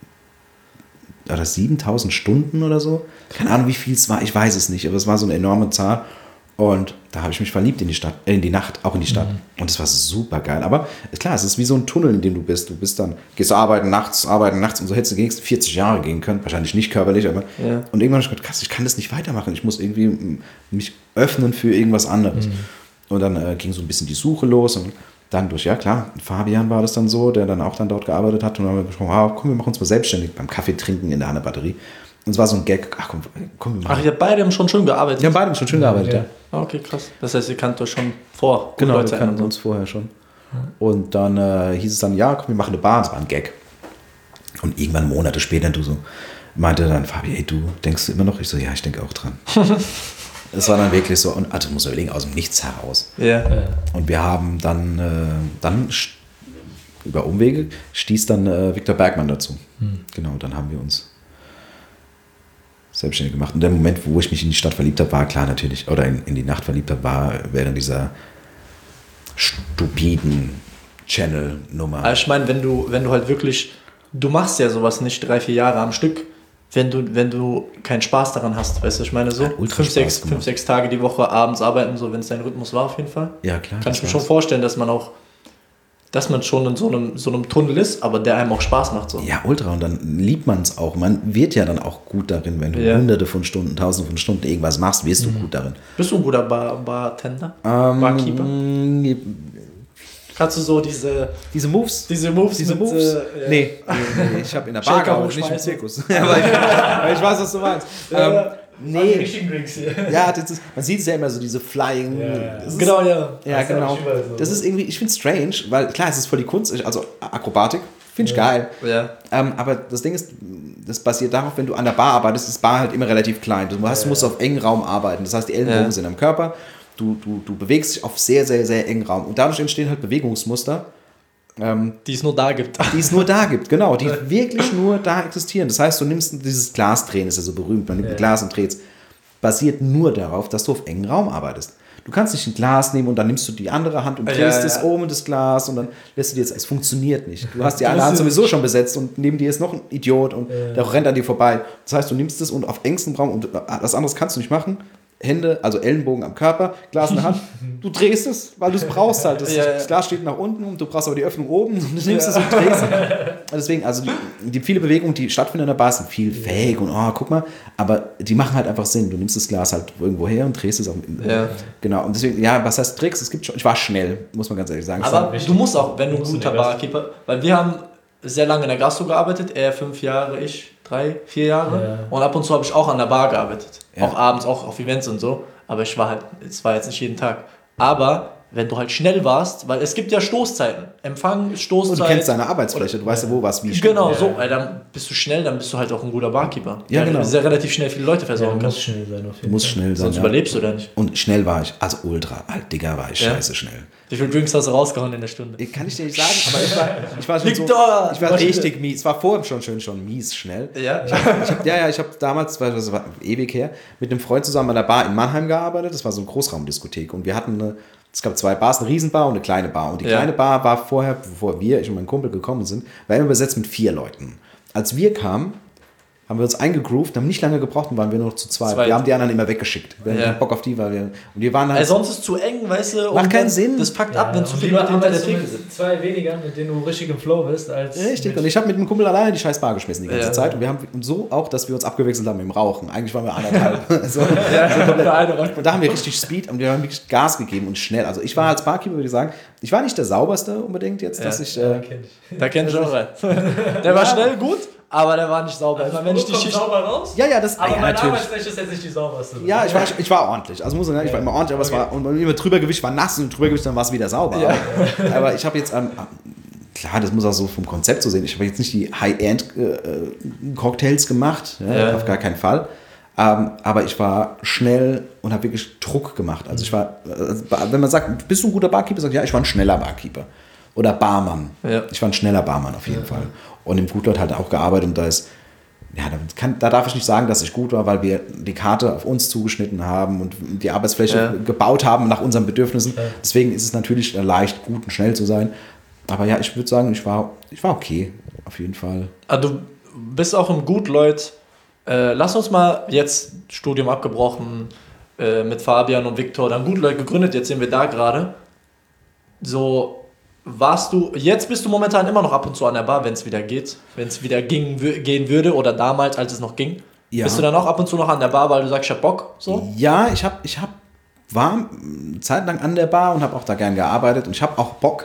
oder siebentausend Stunden oder so. Keine Ahnung, wie viel es war, ich weiß es nicht, aber es war so eine enorme Zahl. Und da habe ich mich verliebt in die Stadt, äh, in die Nacht, auch in die Stadt. Mhm. Und das war super geil. Aber klar, es ist wie so ein Tunnel, in dem du bist. Du bist dann, gehst arbeiten nachts, arbeiten nachts und so hättest du die nächsten vierzig Jahre gehen können. Wahrscheinlich nicht körperlich, aber. Ja. Und irgendwann habe ich gedacht, krass, ich kann das nicht weitermachen. Ich muss irgendwie mich öffnen für irgendwas anderes. Mhm. Und dann äh, ging so ein bisschen die Suche los. Und dann durch, ja klar, Fabian war das dann so, der dann auch dann dort gearbeitet hat. Und dann haben wir gesprochen, ah, komm, wir machen uns mal selbstständig beim Kaffee trinken in der Hanne Batterie. Und es war so ein Gag, ach komm, komm wir machen. Ach, ihr beide haben schon schön gearbeitet? Wir haben beide schon schön gearbeitet, ja. ja. Okay, krass. Das heißt, ihr kannt euch schon vor. Genau, Leute wir kannten so. uns vorher schon. Und dann äh, hieß es dann, ja, komm, wir machen eine Bar. Das war ein Gag. Und irgendwann Monate später, du so, meinte dann Fabi, hey, du denkst du immer noch? Ich so, ja, ich denke auch dran. Es war dann wirklich so, und also muss man überlegen, aus dem Nichts heraus. Ja. Und wir haben dann, äh, dann über Umwege stieß dann äh, Viktor Bergmann dazu. Hm. Genau, dann haben wir uns selbstständig gemacht. Und der Moment, wo ich mich in die Stadt verliebt habe, war klar natürlich, oder in, in die Nacht verliebt habe, war während dieser stupiden Channel-Nummer. Also ich meine, wenn du, wenn du halt wirklich, du machst ja sowas nicht drei, vier Jahre am Stück, wenn du, wenn du keinen Spaß daran hast, weißt du, ich meine so, ja, fünf, sechs, fünf, sechs Tage die Woche abends arbeiten, so, wenn es dein Rhythmus war auf jeden Fall. Ja, klar. Kann ich mir schon vorstellen, dass man auch dass man schon in so einem, so einem Tunnel ist, aber der einem auch Spaß macht. So. Ja, ultra. Und dann liebt man es auch. Man wird ja dann auch gut darin, wenn du ja. hunderte von Stunden, tausende von Stunden irgendwas machst, wirst du mhm. gut darin. Bist du ein guter Bar, Bartender? Ähm, Barkeeper? Kannst du so diese... Diese Moves? Diese Moves diese mit... Moves? Äh, ja. Nee, nee, nee, ich habe in der Bar gearbeitet, nicht im Zirkus. ja, aber, ich, aber ich weiß, was du meinst. Ja. Ähm, Nee. Ja, das ist, man sieht es ja immer so, diese Flying. Ja, ist, genau, ja. Ja, das genau. So. Das ist irgendwie, ich finde es strange, weil klar, es ist voll die Kunst, also Akrobatik, finde ich ja. geil. Ja. Ähm, aber das Ding ist, das basiert darauf, wenn du an der Bar arbeitest, ist Bar halt immer relativ klein. Du, hast, ja. du musst auf engen Raum arbeiten. Das heißt, die Ellenbogen ja. sind am Körper, du, du, du bewegst dich auf sehr, sehr, sehr engen Raum. Und dadurch entstehen halt Bewegungsmuster. Ähm, die es nur da gibt. Die es nur da gibt, genau. Die wirklich nur da existieren. Das heißt, du nimmst dieses Glasdrehen, ist ja so berühmt, man nimmt ja. ein Glas und dreht es. Basiert nur darauf, dass du auf engen Raum arbeitest. Du kannst nicht ein Glas nehmen und dann nimmst du die andere Hand und drehst ja, ja. es um das Glas und dann lässt du dir jetzt, es funktioniert nicht. Du hast die eine Hand sowieso schon besetzt und neben dir ist noch ein Idiot und ja. der rennt an dir vorbei. Das heißt, du nimmst es und auf engstem Raum und was anderes kannst du nicht machen. Hände, also Ellenbogen am Körper, Glas in der Hand. Du drehst es, weil du es brauchst halt. Das, ja, ja. das Glas steht nach unten und du brauchst aber die Öffnung oben und du nimmst ja. es und drehst es. Deswegen, also die, die viele Bewegungen, die stattfinden in der Bar, sind viel fake und oh, guck mal, aber die machen halt einfach Sinn. Du nimmst das Glas halt irgendwo her und drehst es auch. Ja. Genau, und deswegen, ja, was heißt Tricks? Es gibt schon, ich war schnell, muss man ganz ehrlich sagen. Aber du musst auch, wenn du ein guter Barkeeper, weil wir haben sehr lange in der Gastro gearbeitet, er fünf Jahre, ich drei, vier Jahre ja. und ab und zu habe ich auch an der Bar gearbeitet. Ja. Auch abends, auch auf Events und so. Aber ich war halt, es war jetzt nicht jeden Tag. Aber wenn du halt schnell warst, weil es gibt ja Stoßzeiten. Empfang, Stoßzeit. Und du kennst deine Arbeitsfläche, du weißt ja, wo was wie schnell. Genau, so, weil dann bist du schnell, dann bist du halt auch ein guter Barkeeper. Ja, genau. Du sehr relativ schnell viele Leute versorgen ja, kannst. Du musst schnell sein auf jeden Du musst schnell sein. Sonst ja. überlebst du da nicht. Und schnell war ich, also ultra, alt Digger war ich, ja. scheiße schnell. Wie viele Drinks hast du rausgehauen in der Stunde? Kann ich dir nicht sagen, aber ich war, ich war schon so, ich war richtig mies. Es war vorher schon schön schon mies schnell. Ja? Ich hab, ich hab, ja, ja, ich habe damals, das war ewig her, mit einem Freund zusammen an der Bar in Mannheim gearbeitet. Das war so eine Großraumdiskothek und wir hatten eine, Es gab zwei Bars, eine Riesenbar und eine kleine Bar. Und die Ja. kleine Bar war vorher, bevor wir, ich und mein Kumpel gekommen sind, war immer besetzt mit vier Leuten. Als wir kamen, haben wir uns eingegroovt, haben nicht lange gebraucht und waren wir nur noch zu zweit. Zweit. Wir haben die anderen immer weggeschickt. Wir hatten Ja. keinen Bock auf die, weil wir, und wir waren halt... Also sonst ist es zu eng, weißt du? Macht und keinen dann- Sinn. Das packt ab, wenn zu und viele lieber Leute hinter der arbeitest du Theke mit sind. zwei weniger, mit denen du richtig im Flow bist, als Richtig, mit und ich habe mit dem Kumpel alleine die scheiß Bar geschmissen die ganze Ja. Zeit. Und wir haben und so auch, dass wir uns abgewechselt haben im Rauchen. Eigentlich waren wir anderthalb. so, Der eine war- und da haben wir richtig Speed und wir haben wirklich Gas gegeben und schnell. Also ich war als Barkeeper, würde ich sagen, ich war nicht der sauberste unbedingt jetzt, dass Ja. ich... Ja, Äh, kenn ich. Da kennt ich auch rein. Der war schnell gut, aber der war nicht sauber. Immer wenn ich die Kommt Schicht... sauber raus, ja, ja, das aber ja, mein natürlich. Arbeitsrecht ist jetzt nicht die sauberste. Ja, ich war, ich war ordentlich. Also muss ich sagen, ich war immer ordentlich, aber Okay. es war, und immer drüber Gewicht war nass und drüber Gewicht dann war es wieder sauber. Ja. Aber, aber ich habe jetzt, ähm, klar, das muss auch so vom Konzept so sehen. Ich habe jetzt nicht die High-End-Cocktails gemacht, ja, Ja. auf gar keinen Fall. Ähm, aber ich war schnell und habe wirklich Druck gemacht. Also ich war, äh, wenn man sagt, bist du ein guter Barkeeper, sag ich, ja, ich war ein schneller Barkeeper. Oder Barmann. Ja. Ich war ein schneller Barmann auf jeden Fall. Und im Gutleut halt auch gearbeitet und da ist, ja, da, kann, da darf ich nicht sagen, dass ich gut war, weil wir die Karte auf uns zugeschnitten haben und die Arbeitsfläche Ja. gebaut haben nach unseren Bedürfnissen. Deswegen ist es natürlich leicht, gut und schnell zu sein. Aber ja, ich würde sagen, ich war, ich war okay, auf jeden Fall. Also du bist auch im Gutleut. Äh, lass uns mal jetzt Studium abgebrochen äh, mit Fabian und Viktor, dann Gutleut gegründet, jetzt sind wir da gerade. So, warst du, jetzt bist du momentan immer noch ab und zu an der Bar, wenn es wieder geht, wenn es wieder ging, wü- gehen würde oder damals, als es noch ging. Ja. Bist du dann auch ab und zu noch an der Bar, weil du sagst, ich hab Bock? So? Ja, ich habe, ich hab, war eine Zeit lang an der Bar und habe auch da gern gearbeitet und ich habe auch Bock.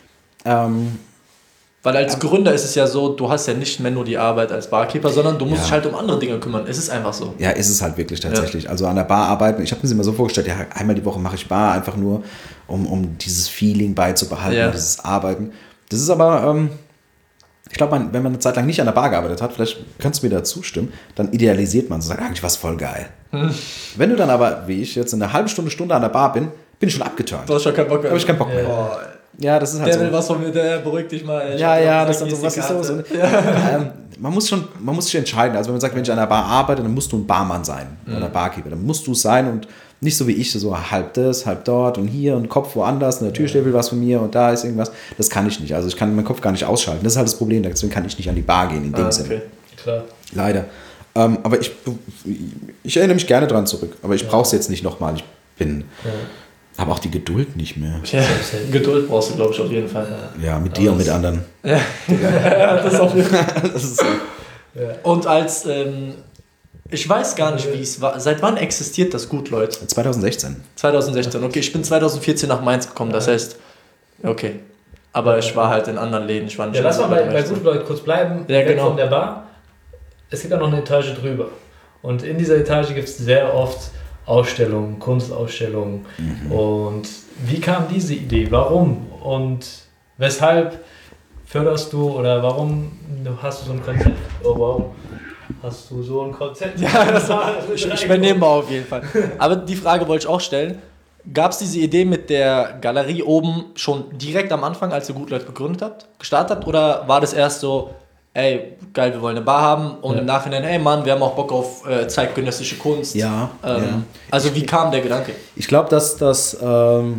Ähm, Weil als Gründer ist es ja so, du hast ja nicht mehr nur die Arbeit als Barkeeper, sondern du musst Ja. dich halt um andere Dinge kümmern. Es ist einfach so. Ja, ist es halt wirklich tatsächlich. Also an der Bar arbeiten, ich habe mir das immer so vorgestellt, ja, einmal die Woche mache ich Bar, einfach nur, um, um dieses Feeling beizubehalten, Ja. dieses Arbeiten. Das ist aber, ähm, ich glaube, man, wenn man eine Zeit lang nicht an der Bar gearbeitet hat, vielleicht kannst du mir da zustimmen, dann idealisiert man so, sagt, eigentlich war es voll geil. Wenn du dann aber, wie ich, jetzt eine halbe Stunde, Stunde an der Bar bin, bin ich schon abgeturnt. Du hast schon keinen Bock mehr. Da habe ich keinen Bock mehr. Oh, Ja, das ist halt der so. will was von mir, der beruhigt dich mal. ey. Ja, Ich ja, hab das gesagt, ist dann so, hier was ist so. die so Karte. ähm, man muss schon, man muss sich entscheiden. Also wenn man sagt, wenn ich an der Bar arbeite, dann musst du ein Barmann sein oder Barkeeper. Dann musst du es sein und nicht so wie ich, so halb das, halb dort und hier und Kopf woanders und der Türsteher will was von mir und da ist irgendwas. Das kann ich nicht. Also ich kann meinen Kopf gar nicht ausschalten. Das ist halt das Problem. Deswegen kann ich nicht an die Bar gehen in dem Ah, Sinne. okay. Klar. Leider. Ähm, aber ich, ich erinnere mich gerne dran zurück. Aber ich brauche es jetzt nicht nochmal. Ich bin, habe auch die Geduld nicht mehr. Ja, Geduld brauchst du, glaube ich, auf jeden Fall. Ja, mit dir und mit anderen. Ja, das ist auf jeden Fall. Das ist so. Und als, ähm, ich weiß gar nicht, wie es war. Seit wann existiert das Gutleut? zwanzig sechzehn. zwanzig sechzehn. Okay, ich bin zwanzig vierzehn nach Mainz gekommen, das heißt, okay. Aber ich war halt in anderen Läden, ich war nicht Ja, lass mal bei, bei Gutleut. Gutleut kurz bleiben, Ja, weg genau. von der Bar. Es gibt ja noch eine Etage drüber. Und in dieser Etage gibt es sehr oft Ausstellungen, Kunstausstellungen. Mhm. Und wie kam diese Idee? Warum? Und weshalb förderst du oder warum hast du so ein Konzept? Oh wow. Hast du so ein Konzept? Ja, das war, ich, ich bin nebenbei auf jeden Fall. Aber die Frage wollte ich auch stellen. Gab es diese Idee mit der Galerie oben schon direkt am Anfang, als ihr Gutleut gegründet habt, gestartet habt? Oder war das erst so, ey, geil, wir wollen eine Bar haben und Ja. im Nachhinein, hey Mann, wir haben auch Bock auf äh, zeitgenössische Kunst? Ja, Ähm, ja. Also wie kam der Gedanke? Ich glaube, dass, dass, ähm,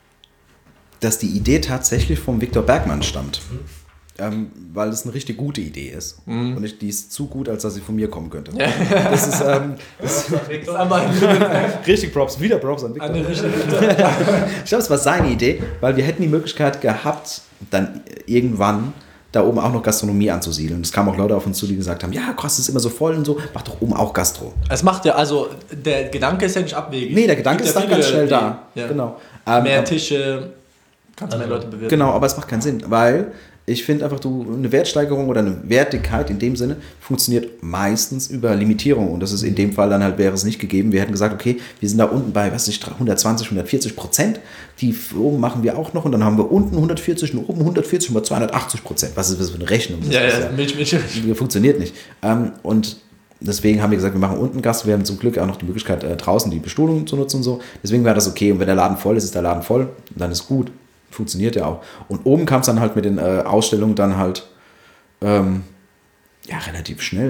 dass die Idee tatsächlich vom Viktor Bergmann stammt. Ähm, weil es eine richtig gute Idee ist. Und ich, die ist zu gut, als dass sie von mir kommen könnte. Das ist ähm, das Das ist einmal richtig Props, wieder Props an Viktor. eine richtige Ich glaube, es war seine Idee, weil wir hätten die Möglichkeit gehabt, dann irgendwann da oben auch noch Gastronomie anzusiedeln. Es kamen auch Leute auf uns zu, die gesagt haben, ja, krass, es ist immer so voll und so, mach doch oben auch Gastro. Es macht ja, also der Gedanke ist ja nicht abwegig. Nee, der Gedanke Gibt ist ja dann ganz viele, schnell die- da. Ja. Genau. Ähm, Mehr ähm, Tische, kannst mehr Leute bewirten. Genau, aber es macht keinen Sinn, weil ich finde einfach, du eine Wertsteigerung oder eine Wertigkeit in dem Sinne funktioniert meistens über Limitierung und das ist in dem Fall dann halt, wäre es nicht gegeben. Wir hätten gesagt, okay, wir sind da unten bei, was weiß ich, hundertzwanzig, hundertvierzig Prozent, die oben machen wir auch noch und dann haben wir unten hundertvierzig und oben hundertvierzig und zweihundertachtzig Prozent. Was ist das für eine Rechnung? Das Ja, ist ja, Milch, Milch. funktioniert nicht. Ähm, und deswegen haben wir gesagt, wir machen unten Gast. Wir haben zum Glück auch noch die Möglichkeit, äh, draußen die Bestuhlung zu nutzen und so. Deswegen war das okay. Und wenn der Laden voll ist, ist der Laden voll. Und dann ist gut. Funktioniert ja auch. Und oben kam es dann halt mit den äh, Ausstellungen dann halt ähm, ja, relativ schnell.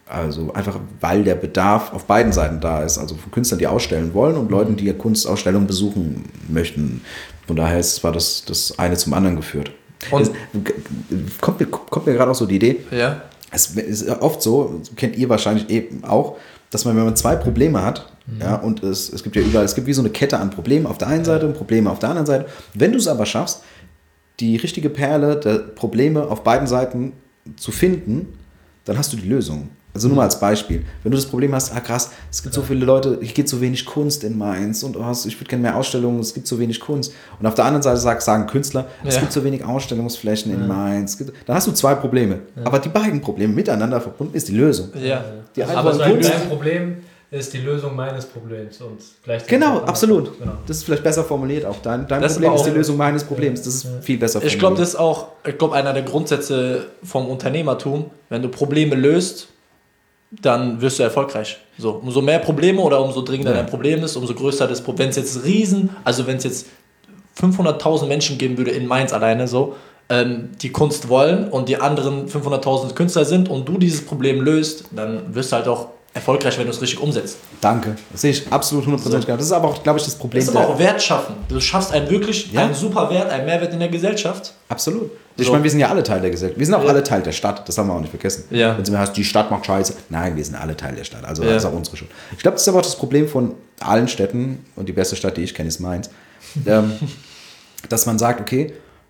Also einfach, weil der Bedarf auf beiden Seiten da ist. Also von Künstlern, die ausstellen wollen und Leuten, die Kunstausstellungen besuchen möchten. Von daher ist, war das, das eine zum anderen geführt. Und es, kommt, mir, kommt mir gerade auch so die Idee. Ja. Es ist oft so, kennt ihr wahrscheinlich eben auch, dass man, wenn man zwei Probleme hat, mhm. ja, und es, es gibt ja überall, es gibt wie so eine Kette an Problemen auf der einen Seite und Probleme auf der anderen Seite. Wenn du es aber schaffst, die richtige Perle der Probleme auf beiden Seiten zu finden, dann hast du die Lösung. Also nur mal als Beispiel. Wenn du das Problem hast, ah krass, es gibt so viele Leute, hier geht so wenig Kunst in Mainz und oh, ich würde gerne mehr Ausstellungen, es gibt so wenig Kunst. Und auf der anderen Seite sagt, sagen Künstler, es ja. gibt so wenig Ausstellungsflächen ja. in Mainz. Dann hast du zwei Probleme. Ja. Aber die beiden Probleme miteinander verbunden ist die Lösung. Ja. Die aber so ein kleines Problem ist die Lösung meines Problems. Und gleichzeitig genau, absolut. Genau. Das ist vielleicht besser formuliert auch. Dein, dein Problem ist die Lösung meines Problems. Das ist ja. viel besser formuliert. Ich glaube, das ist auch ich glaub, einer der Grundsätze vom Unternehmertum. Wenn du Probleme löst, dann wirst du erfolgreich. So, umso mehr Probleme oder umso dringender ja. dein Problem ist, umso größer das Problem. Wenn es jetzt riesen, also wenn es jetzt fünfhunderttausend Menschen geben würde in Mainz alleine so, ähm, die Kunst wollen und die anderen fünfhunderttausend Künstler sind und du dieses Problem löst, dann wirst du halt auch erfolgreich, wenn du es richtig umsetzt. Danke. Das sehe ich absolut hundertprozentig. So. Das ist aber auch, glaube ich, das Problem. Das ist aber auch Wert schaffen. Du schaffst einen wirklich, ja. einen super Wert, einen Mehrwert in der Gesellschaft. Absolut. Ich so. meine, wir sind ja alle Teil der Gesellschaft. Wir sind auch ja. alle Teil der Stadt. Das haben wir auch nicht vergessen. Ja. Wenn du mir heißt, die Stadt macht Scheiße. Nein, wir sind alle Teil der Stadt. Also ja. das ist auch unsere Schuld. Ich glaube, das ist aber auch das Problem von allen Städten. Und die beste Stadt, die ich kenne, ist Mainz. ähm, dass man sagt, okay,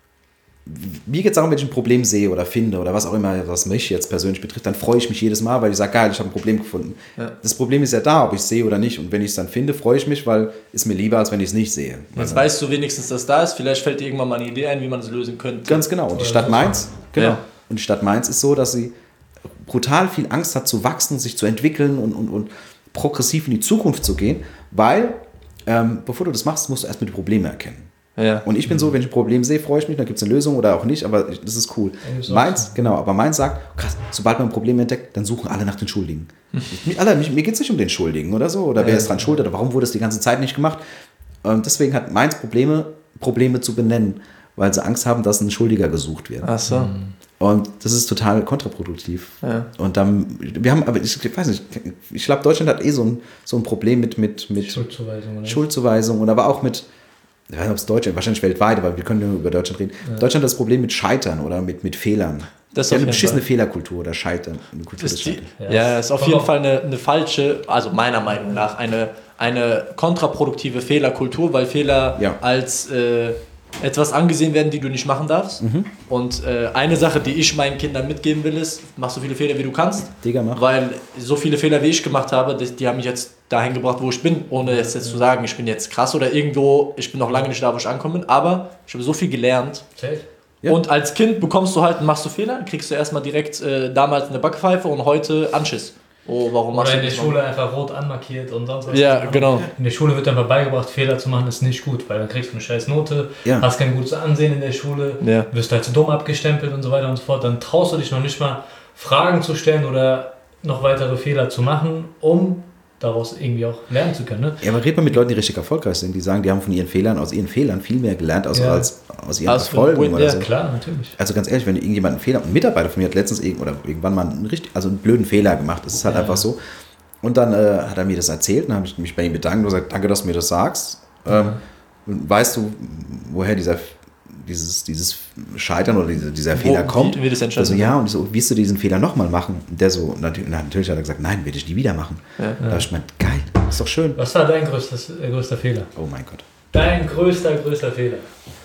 mir geht es darum, wenn ich ein Problem sehe oder finde oder was auch immer, was mich jetzt persönlich betrifft, dann freue ich mich jedes Mal, weil ich sage, geil, ich habe ein Problem gefunden. Ja. Das Problem ist ja da, ob ich es sehe oder nicht. Und wenn ich es dann finde, freue ich mich, weil es mir lieber, als wenn ich es nicht sehe. Jetzt also, weißt du wenigstens, dass da ist. Vielleicht fällt dir irgendwann mal eine Idee ein, wie man es lösen könnte. Ganz genau. Und die Stadt Mainz, genau. Ja. Und die Stadt Mainz ist so, dass sie brutal viel Angst hat zu wachsen, sich zu entwickeln und, und, und progressiv in die Zukunft zu gehen, weil ähm, bevor du das machst, musst du erstmal die Probleme erkennen. Ja. Und ich bin so, wenn ich ein Problem sehe, freue ich mich, dann gibt es eine Lösung oder auch nicht, aber das ist cool. Mainz, genau, aber Mainz sagt, krass, sobald man ein Problem entdeckt, dann suchen alle nach den Schuldigen. mir alle, mir geht es nicht um den Schuldigen oder so, oder wer ja. ist dran schuld oder warum wurde es die ganze Zeit nicht gemacht. Und deswegen hat Mainz Probleme, Probleme zu benennen, weil sie Angst haben, dass ein Schuldiger gesucht wird. Ach so. Und das ist total kontraproduktiv. Ja. Und dann, wir haben, aber ich, ich weiß nicht, ich glaube, Deutschland hat eh so ein, so ein Problem mit, mit, mit Schuldzuweisung, oder? Schuldzuweisung und aber auch mit, ich weiß nicht, ob es Deutschland, wahrscheinlich weltweit, aber wir können nur über Deutschland reden. Ja. Deutschland hat das Problem mit Scheitern oder mit, mit Fehlern. Das ist ja eine beschissene Fall. Fehlerkultur oder Scheitern. Eine Kultur des die, ja, ja, ist auf jeden Fall eine, eine falsche, also meiner Meinung nach, eine, eine kontraproduktive Fehlerkultur, weil Fehler ja. als äh, etwas angesehen werden, die du nicht machen darfst. Mhm. Und äh, eine Sache, die ich meinen Kindern mitgeben will, ist, mach so viele Fehler, wie du kannst. Digga, mach. Weil so viele Fehler, wie ich gemacht habe, die, die haben mich jetzt dahin gebracht, wo ich bin, ohne jetzt, jetzt zu sagen, ich bin jetzt krass oder irgendwo, ich bin noch lange nicht da, wo ich ankomme. Aber ich habe so viel gelernt. Okay. Ja. Und als Kind bekommst du halt, machst du Fehler, kriegst du erstmal direkt äh, damals eine Backpfeife und heute Anschiss. Oh, warum machst Oder du in der Schule einfach rot anmarkiert und sonst was. Ja, genau. In der Schule wird einfach beigebracht, Fehler zu machen ist nicht gut, weil dann kriegst du eine scheiß Note, ja. hast kein gutes Ansehen in der Schule, ja. wirst halt zu dumm abgestempelt und so weiter und so fort. Dann traust du dich noch nicht mal, Fragen zu stellen oder noch weitere Fehler zu machen, um daraus irgendwie auch lernen zu können. Ne? Ja, aber redet man mit Leuten, die richtig erfolgreich sind, die sagen, die haben von ihren Fehlern, aus ihren Fehlern viel mehr gelernt, als, ja. als aus ihren also Erfolgen oder ja, so. Ja, klar, natürlich. Also ganz ehrlich, wenn irgendjemand einen Fehler, ein Mitarbeiter von mir hat letztens irgend, oder irgendwann mal einen, richtig, also einen blöden Fehler gemacht, das ist halt ja. einfach so. Und dann äh, hat er mir das erzählt, und dann habe ich mich bei ihm bedankt und gesagt, danke, dass du mir das sagst. Ähm, mhm. Weißt du, woher dieser dieses, dieses Scheitern oder dieser, dieser Fehler Wo, kommt? Wie, wie das entscheiden? Also, ja, und ich so, willst du diesen Fehler nochmal machen? Und der so, natürlich, natürlich hat er gesagt, nein, werde ich nie wieder machen. Ja. Da habe ich gemeint, geil, ist doch schön. Was war dein größtes, äh, größter Fehler? Oh mein Gott. Dein größter, größter Fehler.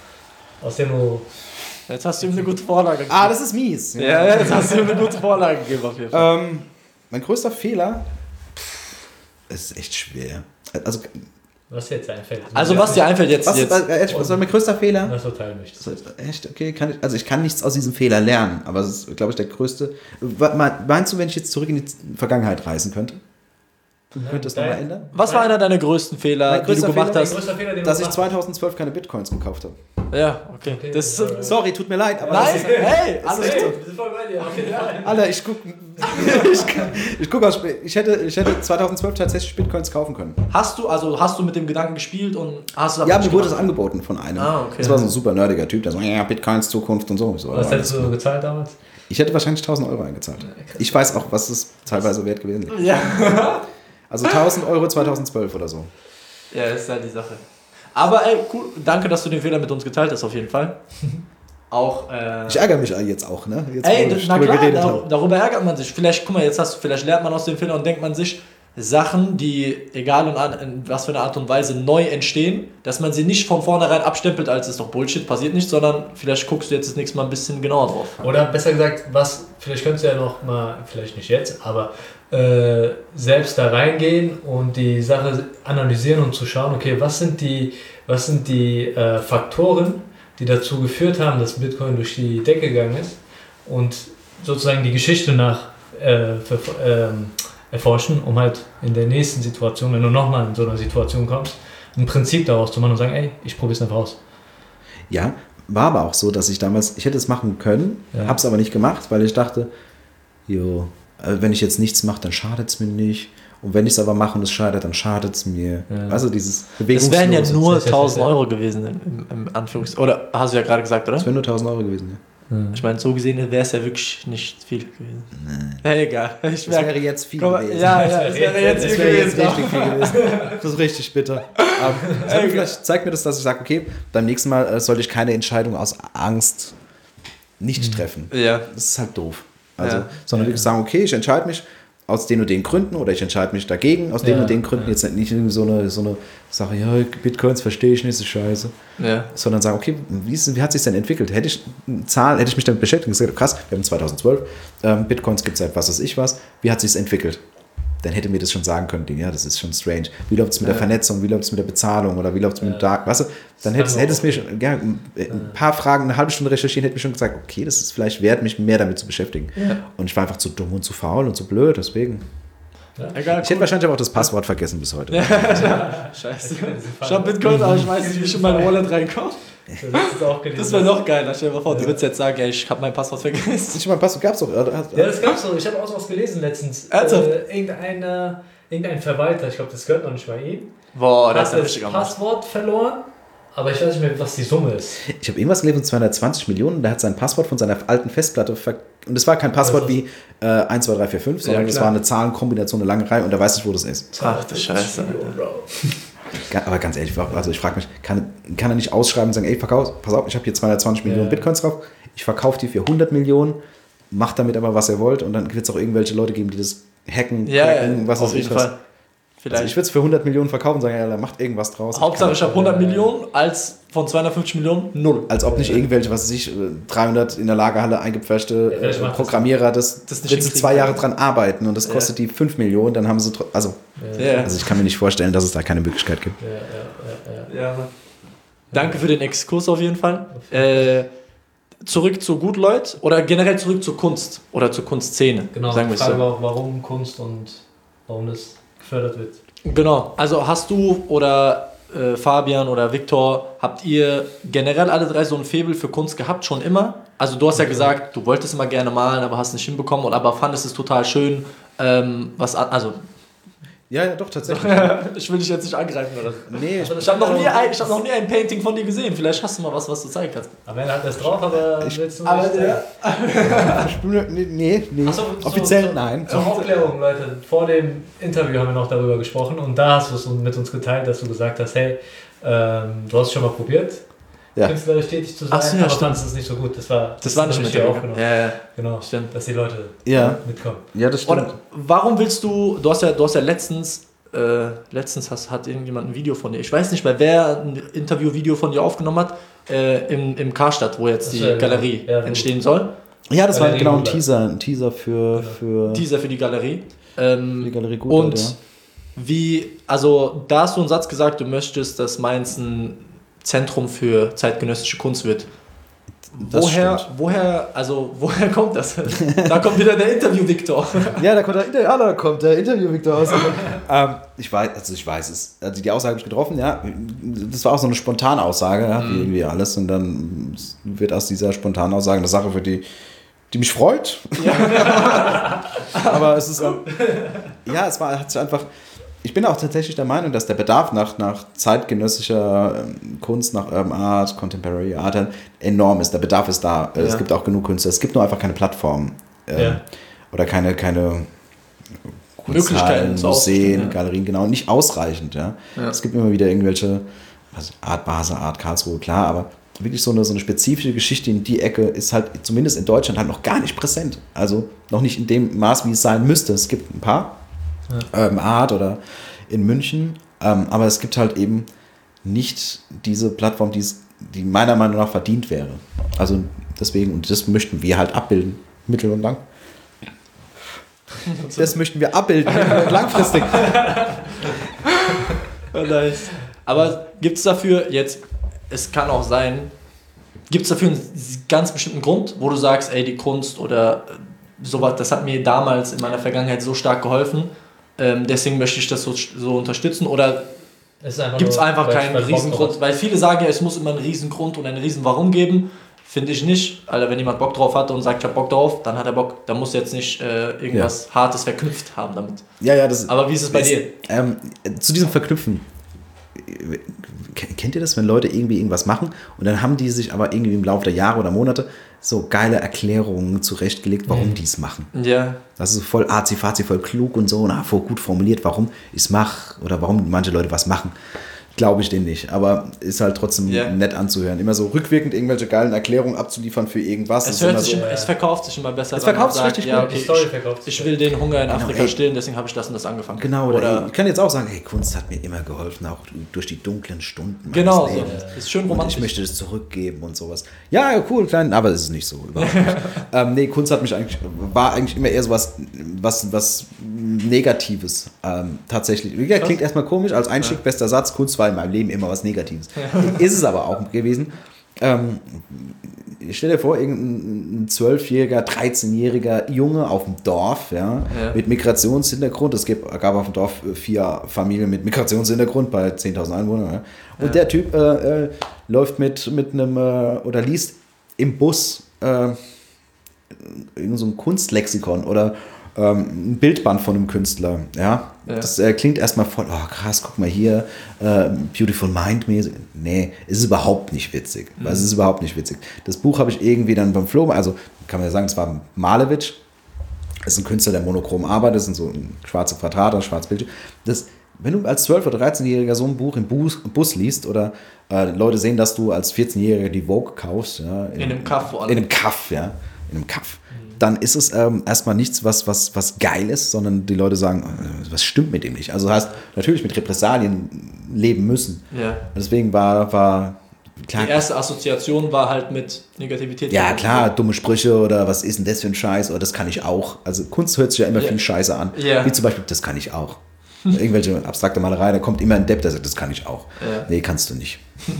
Aus dem du... Jetzt hast du ihm eine gute Vorlage gegeben. Ah, das ist mies. Ja, ja, jetzt hast du ihm eine gute Vorlage gegeben auf jeden Fall. Ähm, mein größter Fehler... Das ist echt schwer. Also... Was dir jetzt einfällt. Also was dir einfällt jetzt. Was, jetzt. Was, was war mein größter Fehler? Was du teilen möchtest. Echt? Okay, kann ich, also ich kann nichts aus diesem Fehler lernen, aber es ist, glaube ich, der größte. Meinst du, wenn ich jetzt zurück in die Vergangenheit reisen könnte? Könnte das nochmal ändern? Was war einer deiner größten Fehler, die du gemacht Fehler, hast? Fehler, dass ich zweitausendzwölf keine Bitcoins gekauft habe. Ja, okay. okay das ist, sorry, tut mir leid. Aber nein, das ist, hey, alles hey, gut. Wir sind voll bei dir. Okay, Alter, ich guck, ich, ich guck aus, ich hätte, ich hätte zweitausendzwölf tatsächlich Bitcoins kaufen können. Hast du, also hast du mit dem Gedanken gespielt und hast du Ja, mir wurde das angeboten von einem. Ah, okay. Das war so ein super nerdiger Typ, der so, ja, Bitcoins, Zukunft und so. so was hättest du gezahlt damals? Ich hätte wahrscheinlich tausend Euro eingezahlt. Ich weiß auch, was es teilweise wert gewesen ist. Ja. Also tausend Euro zweitausendzwölf oder so. Ja, das ist halt die Sache. Aber ey, cool, danke, dass du den Fehler mit uns geteilt hast, auf jeden Fall. Auch, äh, Ich ärgere mich jetzt auch, ne? Jetzt, ey, wo ich na drüber klar, geredet dar habe. darüber ärgert man sich. Vielleicht, guck mal, jetzt hast du, vielleicht lernt man aus dem Fehler und denkt man sich, Sachen, die, egal in, an, in was für eine Art und Weise, neu entstehen, dass man sie nicht von vornherein abstempelt, als ist doch Bullshit, passiert nicht, sondern vielleicht guckst du jetzt das nächste Mal ein bisschen genauer drauf. Oder besser gesagt, was, vielleicht könntest du ja noch mal, vielleicht nicht jetzt, aber äh, selbst da reingehen und die Sache analysieren und zu schauen, okay, was sind die, was sind die äh, Faktoren, die dazu geführt haben, dass Bitcoin durch die Decke gegangen ist und sozusagen die Geschichte nach äh, für, ähm, erforschen, um halt in der nächsten Situation, wenn du nochmal in so einer Situation kommst, ein Prinzip daraus zu machen und sagen, ey, ich probiere es einfach aus. Ja, war aber auch so, dass ich damals, ich hätte es machen können, Ja. habe es aber nicht gemacht, weil ich dachte, jo, äh, wenn ich jetzt nichts mache, dann schadet es mir nicht. Und wenn ich es aber mache und es scheitert, dann schadet es mir. Ja. Also dieses Das wären ja Bewegungslose. nur Das ist ja tausend sehr- Euro gewesen, im, im Anführungs... Oder hast du ja gerade gesagt, oder? Das wären nur tausend Euro gewesen, ja. Ich meine, so gesehen wäre es ja wirklich nicht viel gewesen. Ja, egal. Ich Das merk- wäre jetzt viel Komm, gewesen. ja, ja, das wäre jetzt Das viel wäre jetzt gewesen. richtig viel gewesen. Das ist richtig bitter. Aber sag mir vielleicht zeigt mir das, dass ich sage, okay, beim nächsten Mal äh, sollte ich keine Entscheidung aus Angst nicht treffen. Ja. Das ist halt doof. Also, Ja. sondern wirklich sagen, okay, ich entscheide mich aus den und den Gründen oder ich entscheide mich dagegen aus den Ja, und den Gründen. ja. Jetzt nicht irgendwie so eine, so eine Sache, ja, Bitcoins verstehe ich nicht, ist scheiße. Ja. Sondern sagen, okay, wie, ist, wie hat sich denn entwickelt? Hätte ich eine Zahl, hätte ich mich damit beschäftigt und gesagt, krass, wir haben zweitausendzwölf, ähm, Bitcoins gibt es seit was weiß ich was, wie hat sich entwickelt? Dann hätte mir das schon sagen können, ja, das ist schon strange. Wie läuft es mit Ja. der Vernetzung, wie läuft es mit der Bezahlung oder wie läuft es mit Ja. dem Dark, weißt du? Dann hätte, hätte es mir schon, ja, ein ein paar Fragen, eine halbe Stunde recherchieren, hätte mir schon gesagt, okay, das ist vielleicht wert, mich mehr damit zu beschäftigen. Ja. Und ich war einfach zu dumm und zu faul und zu blöd, deswegen. Egal, Ich hätte wahrscheinlich aber auch das Passwort vergessen bis heute. Scheiße. Ich hab Bitcoin, aber ich weiß nicht, wie ich in meine Wallet reinkomme. Das ist auch gelesen. Das wäre noch geiler. Stell dir mal vor, du würdest jetzt sagen, ey, ich hab mein Passwort vergessen. Ich meine, Passwort gab es doch. Oder? Ja, das gab's so. Ich habe auch so was gelesen letztens. Ernsthaft? Äh, irgendeiner, irgendein Verwalter, ich glaube, das gehört noch nicht bei ihm, Boah, das hat ist ein das richtiger Mann. Passwort verloren, aber ich weiß nicht mehr, was die Summe ist. Ich habe irgendwas gelesen von zweihundertzwanzig Millionen, der hat sein Passwort von seiner alten Festplatte ver und es war kein Passwort Also- wie äh, eins, zwei, drei, vier, fünf, sondern Ja, es klar. war eine Zahlenkombination, eine lange Reihe und er weiß nicht, wo das ist. Ach du Scheiße. Ga- Aber ganz ehrlich, also ich frage mich, kann, kann er nicht ausschreiben und sagen, ey, verkauf, pass auf, ich habe hier zweihundertzwanzig Millionen Ja. Bitcoins drauf, ich verkaufe die für hundert Millionen, macht damit aber, was ihr wollt und dann wird es auch irgendwelche Leute geben, die das hacken, Ja, cracken, ja, was auf weiß jeden ich was. Fall. Also Vielleicht. ich würde es für hundert Millionen verkaufen und sagen, ja, da macht irgendwas draus. Hauptsache, kann- ich habe hundert Millionen als von zweihundertfünfzig Millionen null. Als ob nicht irgendwelche, was weiß ich, dreihundert in der Lagerhalle eingepferchte Ja, vielleicht äh, macht das- Programmierer, das, das nicht wird sie hinkriegen zwei Jahre können. dran arbeiten und das Ja. kostet die fünf Millionen, dann haben sie, tro- also, Ja, also ich kann mir nicht vorstellen, dass es da keine Möglichkeit gibt. Ja, ja, ja, ja. ja. Mann. Danke für den Exkurs auf jeden Fall. Äh, zurück zu Gutleut oder generell zurück zur Kunst oder zur Kunstszene. Genau, sagen die wir Frage so. war auch, warum Kunst und warum das gefördert wird. Genau, also hast du oder äh, Fabian oder Viktor, habt ihr generell alle drei so ein Faible für Kunst gehabt, schon immer? Also du hast ja gesagt, du wolltest immer gerne malen, aber hast nicht hinbekommen, und aber fandest es total schön, ähm, was an, also Ja, ja, doch, tatsächlich. ich will dich jetzt nicht angreifen oder so. Nee, Ich habe noch, nie ein- ich hab noch nie ein Painting von dir gesehen, vielleicht hast du mal was, was du zeigen kannst. Aber er hat das drauf, aber willst du Aber nicht der, nee, nee, nee. Ach so, so- offiziell so- nein. Zur Aufklärung, Leute. Vor dem Interview haben wir noch darüber gesprochen und da hast du es mit uns geteilt, dass du gesagt hast, hey, ähm, du hast es schon mal probiert, Ja. künstlerisch tätig zu sein, Ach so, ja, aber stimmt. fandest es nicht so gut. Das war, das war nicht ist mit hier dir aufgenommen. Ja, ja. Genau, Stimmt. dass die Leute Ja. mitkommen. Ja, das stimmt. Oder warum willst du, du hast ja, du hast ja letztens, äh, letztens hast, hat irgendjemand ein Video von dir, ich weiß nicht mehr, wer ein Interview-Video von dir aufgenommen hat, äh, im, im Karstadt, wo jetzt Ach die so, ja, genau. Galerie Ja, entstehen soll. ja, das war Galerie genau ein Gutleut. Teaser, ein Teaser für, für Dieser für die Galerie. Ähm, die Galerie Gutleut, und ja. wie, also da hast du einen Satz gesagt, du möchtest, dass Mainz ein Zentrum für zeitgenössische Kunst wird. Das Woher, stimmt. woher, also woher kommt das? Da kommt wieder der Interview-Viktor. Ja, da kommt der, Inter ja, da kommt der Interview-Victor aus. ähm, ich weiß, also ich weiß es. Also die Aussage habe ich getroffen, ja. Das war auch so eine spontane Aussage, ja, wie irgendwie alles. Und dann wird aus dieser spontanen Aussage eine Sache, für die, die mich freut. Aber es ist, ähm, ja, es war, hat sich einfach, ich bin auch tatsächlich der Meinung, dass der Bedarf nach, nach zeitgenössischer ähm, Kunst, nach Urban Art, Contemporary Art enorm ist. Der Bedarf ist da. Ja. Es gibt auch genug Künstler. Es gibt nur einfach keine Plattform äh, ja. oder keine, keine Möglichkeiten, Museen, ja. Galerien, genau. Nicht ausreichend. Ja. Ja. Es gibt immer wieder irgendwelche also Art Basel, Art Karlsruhe, klar, aber wirklich so eine, so eine spezifische Geschichte in die Ecke ist halt zumindest in Deutschland halt noch gar nicht präsent. Also noch nicht in dem Maß, wie es sein müsste. Es gibt ein paar. Ja. Ähm, Art oder in München, ähm, aber es gibt halt eben nicht diese Plattform, die die meiner Meinung nach verdient wäre. Also deswegen, und das möchten wir halt abbilden, mittel- und lang. Das möchten wir abbilden, langfristig. Nice. Aber gibt es dafür jetzt, es kann auch sein, gibt es dafür einen ganz bestimmten Grund, wo du sagst, ey, die Kunst oder sowas, das hat mir damals in meiner Vergangenheit so stark geholfen, Ähm, deswegen möchte ich das so, so unterstützen oder gibt es einfach keinen Riesengrund, weil viele sagen ja, es muss immer einen Riesengrund und einen riesen Warum geben, finde ich nicht, Alter, wenn jemand Bock drauf hat und sagt, ich hab Bock drauf, dann hat er Bock, dann muss er jetzt nicht äh, irgendwas ja. Hartes verknüpft haben damit. Ja, ja, das aber wie ist es bei ist, dir? Ähm, zu diesem Verknüpfen, kennt ihr das, wenn Leute irgendwie irgendwas machen und dann haben die sich aber irgendwie im Laufe der Jahre oder Monate so geile Erklärungen zurechtgelegt, warum mhm. die es machen. Ja. Das ist voll arzi-fazi, voll klug und so, na, voll gut formuliert, warum ich es mache oder warum manche Leute was machen. Glaube ich denen nicht, aber ist halt trotzdem yeah. nett anzuhören. Immer so rückwirkend irgendwelche geilen Erklärungen abzuliefern für irgendwas. Es, hört sich so, immer, es verkauft sich immer besser. Es verkauft sich richtig ja, gut. Okay, die Story verkauft sich. Ich will den Hunger in Afrika genau, stillen, deswegen habe ich das und das angefangen. Genau, oder, oder ich kann jetzt auch sagen, hey, Kunst hat mir immer geholfen, auch durch die dunklen Stunden. Genau, so. Ist schön romantisch. Und ich möchte das zurückgeben und sowas. Ja, ja, cool, klein, aber es ist nicht so. Überhaupt nicht. ähm, nee, Kunst hat mich eigentlich, war eigentlich immer eher so was, was, was Negatives. Ähm, tatsächlich. Ja, klingt erstmal komisch, als Einstieg, ja. bester Satz, Kunst war in meinem Leben immer was Negatives. Ja. Ist es aber auch gewesen. Ähm, ich stell dir vor, irgendein zwölfjähriger, dreizehnjähriger Junge auf dem Dorf, ja, ja. mit Migrationshintergrund. Es gab, gab auf dem Dorf vier Familien mit Migrationshintergrund bei zehntausend Einwohnern. Ja. Und ja. der Typ äh, äh, läuft mit, mit einem, äh, oder liest im Bus äh, irgend so ein Kunstlexikon oder ähm, ein Bildband von einem Künstler, ja. ja. Das äh, klingt erstmal voll, oh krass, guck mal hier, äh, Beautiful Mind mäßig. Nee, es ist überhaupt nicht witzig. Mhm. Es ist überhaupt nicht witzig. Das Buch habe ich irgendwie dann beim Flohmarkt, also kann man ja sagen, es war Malevich. Das ist ein Künstler, der monochrom arbeitet, das sind so schwarze Quadrate, schwarze Bildschirme. Das, wenn du als zwölf- oder dreizehnjähriger so ein Buch im Bus, Bus liest oder äh, Leute sehen, dass du als vierzehnjähriger die Vogue kaufst, ja, in, in einem Kaff, in einem Kaff, ja, in einem Kaff. Dann ist es ähm, erstmal nichts, was, was, was geil ist, sondern die Leute sagen, äh, was stimmt mit dem nicht? Also heißt, natürlich mit Repressalien leben müssen. Ja. Deswegen war, war klar. Die erste Assoziation war halt mit Negativität. Ja, klar, dumme Sprüche oder was ist denn das für ein Scheiß oder das kann ich auch. Also Kunst hört sich ja immer ja. viel Scheiße an. Ja. Wie zum Beispiel, das kann ich auch. Irgendwelche abstrakte Malerei, da kommt immer ein Depp, der sagt, das kann ich auch. Ja. Nee, kannst du nicht.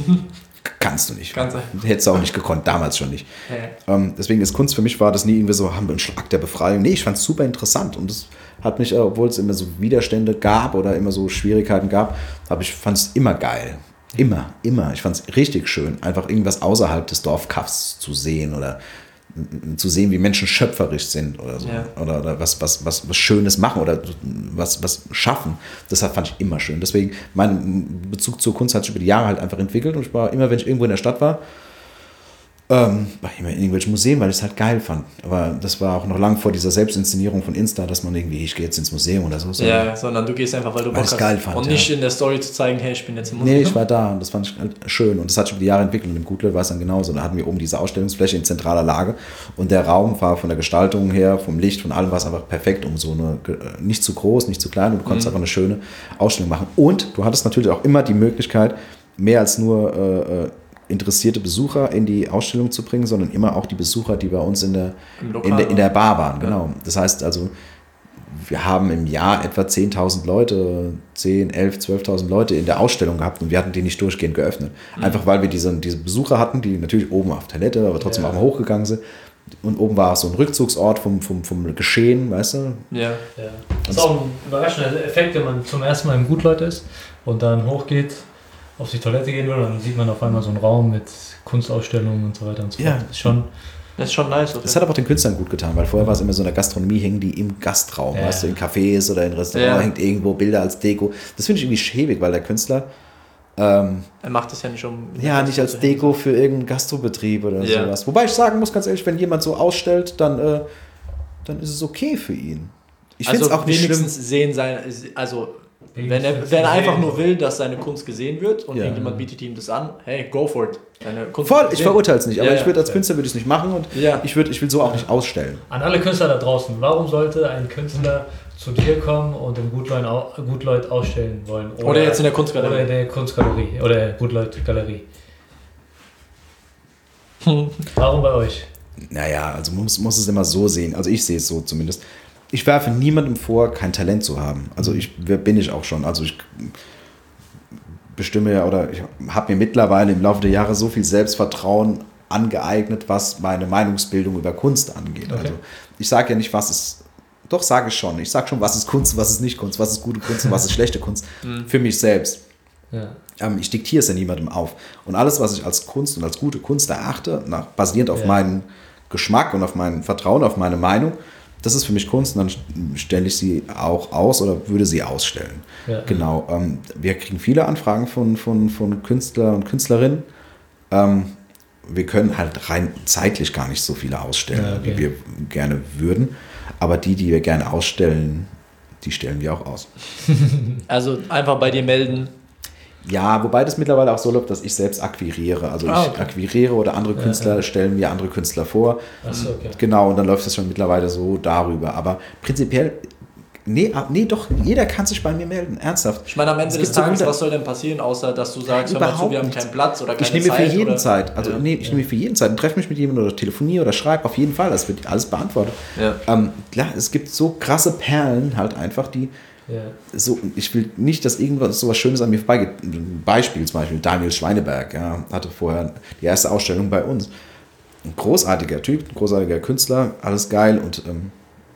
Kannst du nicht. Kannst du. Hättest du auch nicht gekonnt, damals schon nicht. Ja. Ähm, deswegen ist Kunst für mich, war das nie irgendwie so, haben wir einen Schlag der Befreiung. Nee, ich fand es super interessant und das hat mich, obwohl es immer so Widerstände gab oder immer so Schwierigkeiten gab, habe ich, fand es immer geil. Immer, immer. Ich fand es richtig schön, einfach irgendwas außerhalb des Dorfkaffs zu sehen oder zu sehen, wie Menschen schöpferisch sind oder so. Ja. Oder, oder was, was, was, was Schönes machen oder was, was schaffen. Das fand ich immer schön. Deswegen, mein Bezug zur Kunst hat sich über die Jahre halt einfach entwickelt und ich war immer, wenn ich irgendwo in der Stadt war, ähm, war ich immer in irgendwelchen Museen, weil ich es halt geil fand. Aber das war auch noch lang vor dieser Selbstinszenierung von Insta, dass man irgendwie, ich gehe jetzt ins Museum oder so. Sondern, ja, sondern du gehst einfach, weil du Bock hast. Geil fand, und nicht ja. in der Story zu zeigen, hey, ich bin jetzt im Museum. Nee, ich war da und das fand ich halt schön und das hat sich über die Jahre entwickelt und im Gutlöw war es dann genauso. Da hatten wir oben diese Ausstellungsfläche in zentraler Lage und der Raum war von der Gestaltung her, vom Licht, von allem war es einfach perfekt, um so eine, nicht zu groß, nicht zu klein und du konntest mhm. einfach eine schöne Ausstellung machen. Und du hattest natürlich auch immer die Möglichkeit, mehr als nur äh, interessierte Besucher in die Ausstellung zu bringen, sondern immer auch die Besucher, die bei uns in der, in der, in der Bar waren. Genau. Ja. Das heißt also, wir haben im Jahr etwa zehntausend Leute, zehn, elf, zwölftausend Leute in der Ausstellung gehabt und wir hatten die nicht durchgehend geöffnet. Mhm. Einfach weil wir diese, diese Besucher hatten, die natürlich oben auf Toilette, aber trotzdem ja. auch mal hochgegangen sind. Und oben war so ein Rückzugsort vom, vom, vom Geschehen, weißt du? Ja, ja. Das ist auch ein überraschender Effekt, wenn man zum ersten Mal im Gutleut ist und dann hochgeht, auf die Toilette gehen will, dann sieht man auf einmal so einen Raum mit Kunstausstellungen und so weiter und so fort. Ja. Das ist schon, Das ist schon nice. Okay. Das hat aber auch den Künstlern gut getan, weil vorher war es immer so in der Gastronomie, hängen die im Gastraum, ja. weißt du, in Cafés oder in Restaurants, ja. hängt irgendwo Bilder als Deko. Das finde ich irgendwie schäbig, weil der Künstler ähm, er macht das ja nicht um... Ja, nicht als Deko für irgendeinen Gastrobetrieb oder ja. sowas. Wobei ich sagen muss, ganz ehrlich, wenn jemand so ausstellt, dann, äh, dann ist es okay für ihn. Ich finde es also auch nicht schlimm. Sehen seine, also wenn er, wenn er einfach nur will, dass seine Kunst gesehen wird und ja. irgendjemand bietet ihm das an, hey, go for it. Deine Kunst Voll, ich verurteile es nicht, aber ja, ich würde als ja. Künstler würde ich es nicht machen und ja. ich, würd, ich will so auch nicht ausstellen. An alle Künstler da draußen, warum sollte ein Künstler zu dir kommen und im Gutleut, Gutleut ausstellen wollen? Oder, oder jetzt in der Kunstgalerie. Oder in der Kunstgalerie oder der Gutleut-Galerie. Warum bei euch? Naja, also man muss, muss es immer so sehen, also ich sehe es so zumindest. Ich werfe niemandem vor, kein Talent zu haben. Also ich, wer bin ich auch schon. Also ich bestimme ja oder ich habe mir mittlerweile im Laufe der Jahre so viel Selbstvertrauen angeeignet, was meine Meinungsbildung über Kunst angeht. Okay. Also ich sage ja nicht, was ist, doch sage ich schon. Ich sage schon, was ist Kunst, was ist nicht Kunst, was ist gute Kunst und was ist schlechte Kunst. Für mich selbst. Ja. Ähm, ich diktiere es ja niemandem auf. Und alles, was ich als Kunst und als gute Kunst erachte, nach, basierend auf ja. meinen Geschmack und auf mein Vertrauen, auf meine Meinung, das ist für mich Kunst und dann stelle ich sie auch aus oder würde sie ausstellen. Ja. Genau. Ähm, wir kriegen viele Anfragen von, von, von Künstlern und Künstlerinnen. Ähm, wir können halt rein zeitlich gar nicht so viele ausstellen, ja, okay. wie wir gerne würden. Aber die, die wir gerne ausstellen, die stellen wir auch aus. Also einfach bei dir melden. Ja, wobei das mittlerweile auch so läuft, dass ich selbst akquiriere. Also ah, okay. ich akquiriere oder andere Künstler ja, ja. stellen mir andere Künstler vor. Ach so, okay. Genau, und dann läuft das schon mittlerweile so darüber. Aber prinzipiell, nee, nee, doch, jeder kann sich bei mir melden, ernsthaft. Ich meine, am Ende des Tages, so was soll denn passieren, außer dass du sagst, hör mal zu, wir haben keinen Platz oder keine Zeit? Ich nehme mir für jeden oder? Zeit, also ja. nee, ich ja. nehme mir für jeden Zeit und treffe mich mit jemandem oder telefoniere oder schreibe, auf jeden Fall, das wird alles beantwortet. Ja. Ähm, klar, es gibt so krasse Perlen halt einfach, die Ja. So, ich will nicht, dass irgendwas so was Schönes an mir vorbeigeht. Ein Beispiel zum Beispiel, Daniel Schweineberg, ja, hatte vorher die erste Ausstellung bei uns. Ein großartiger Typ, ein großartiger Künstler, alles geil und ähm,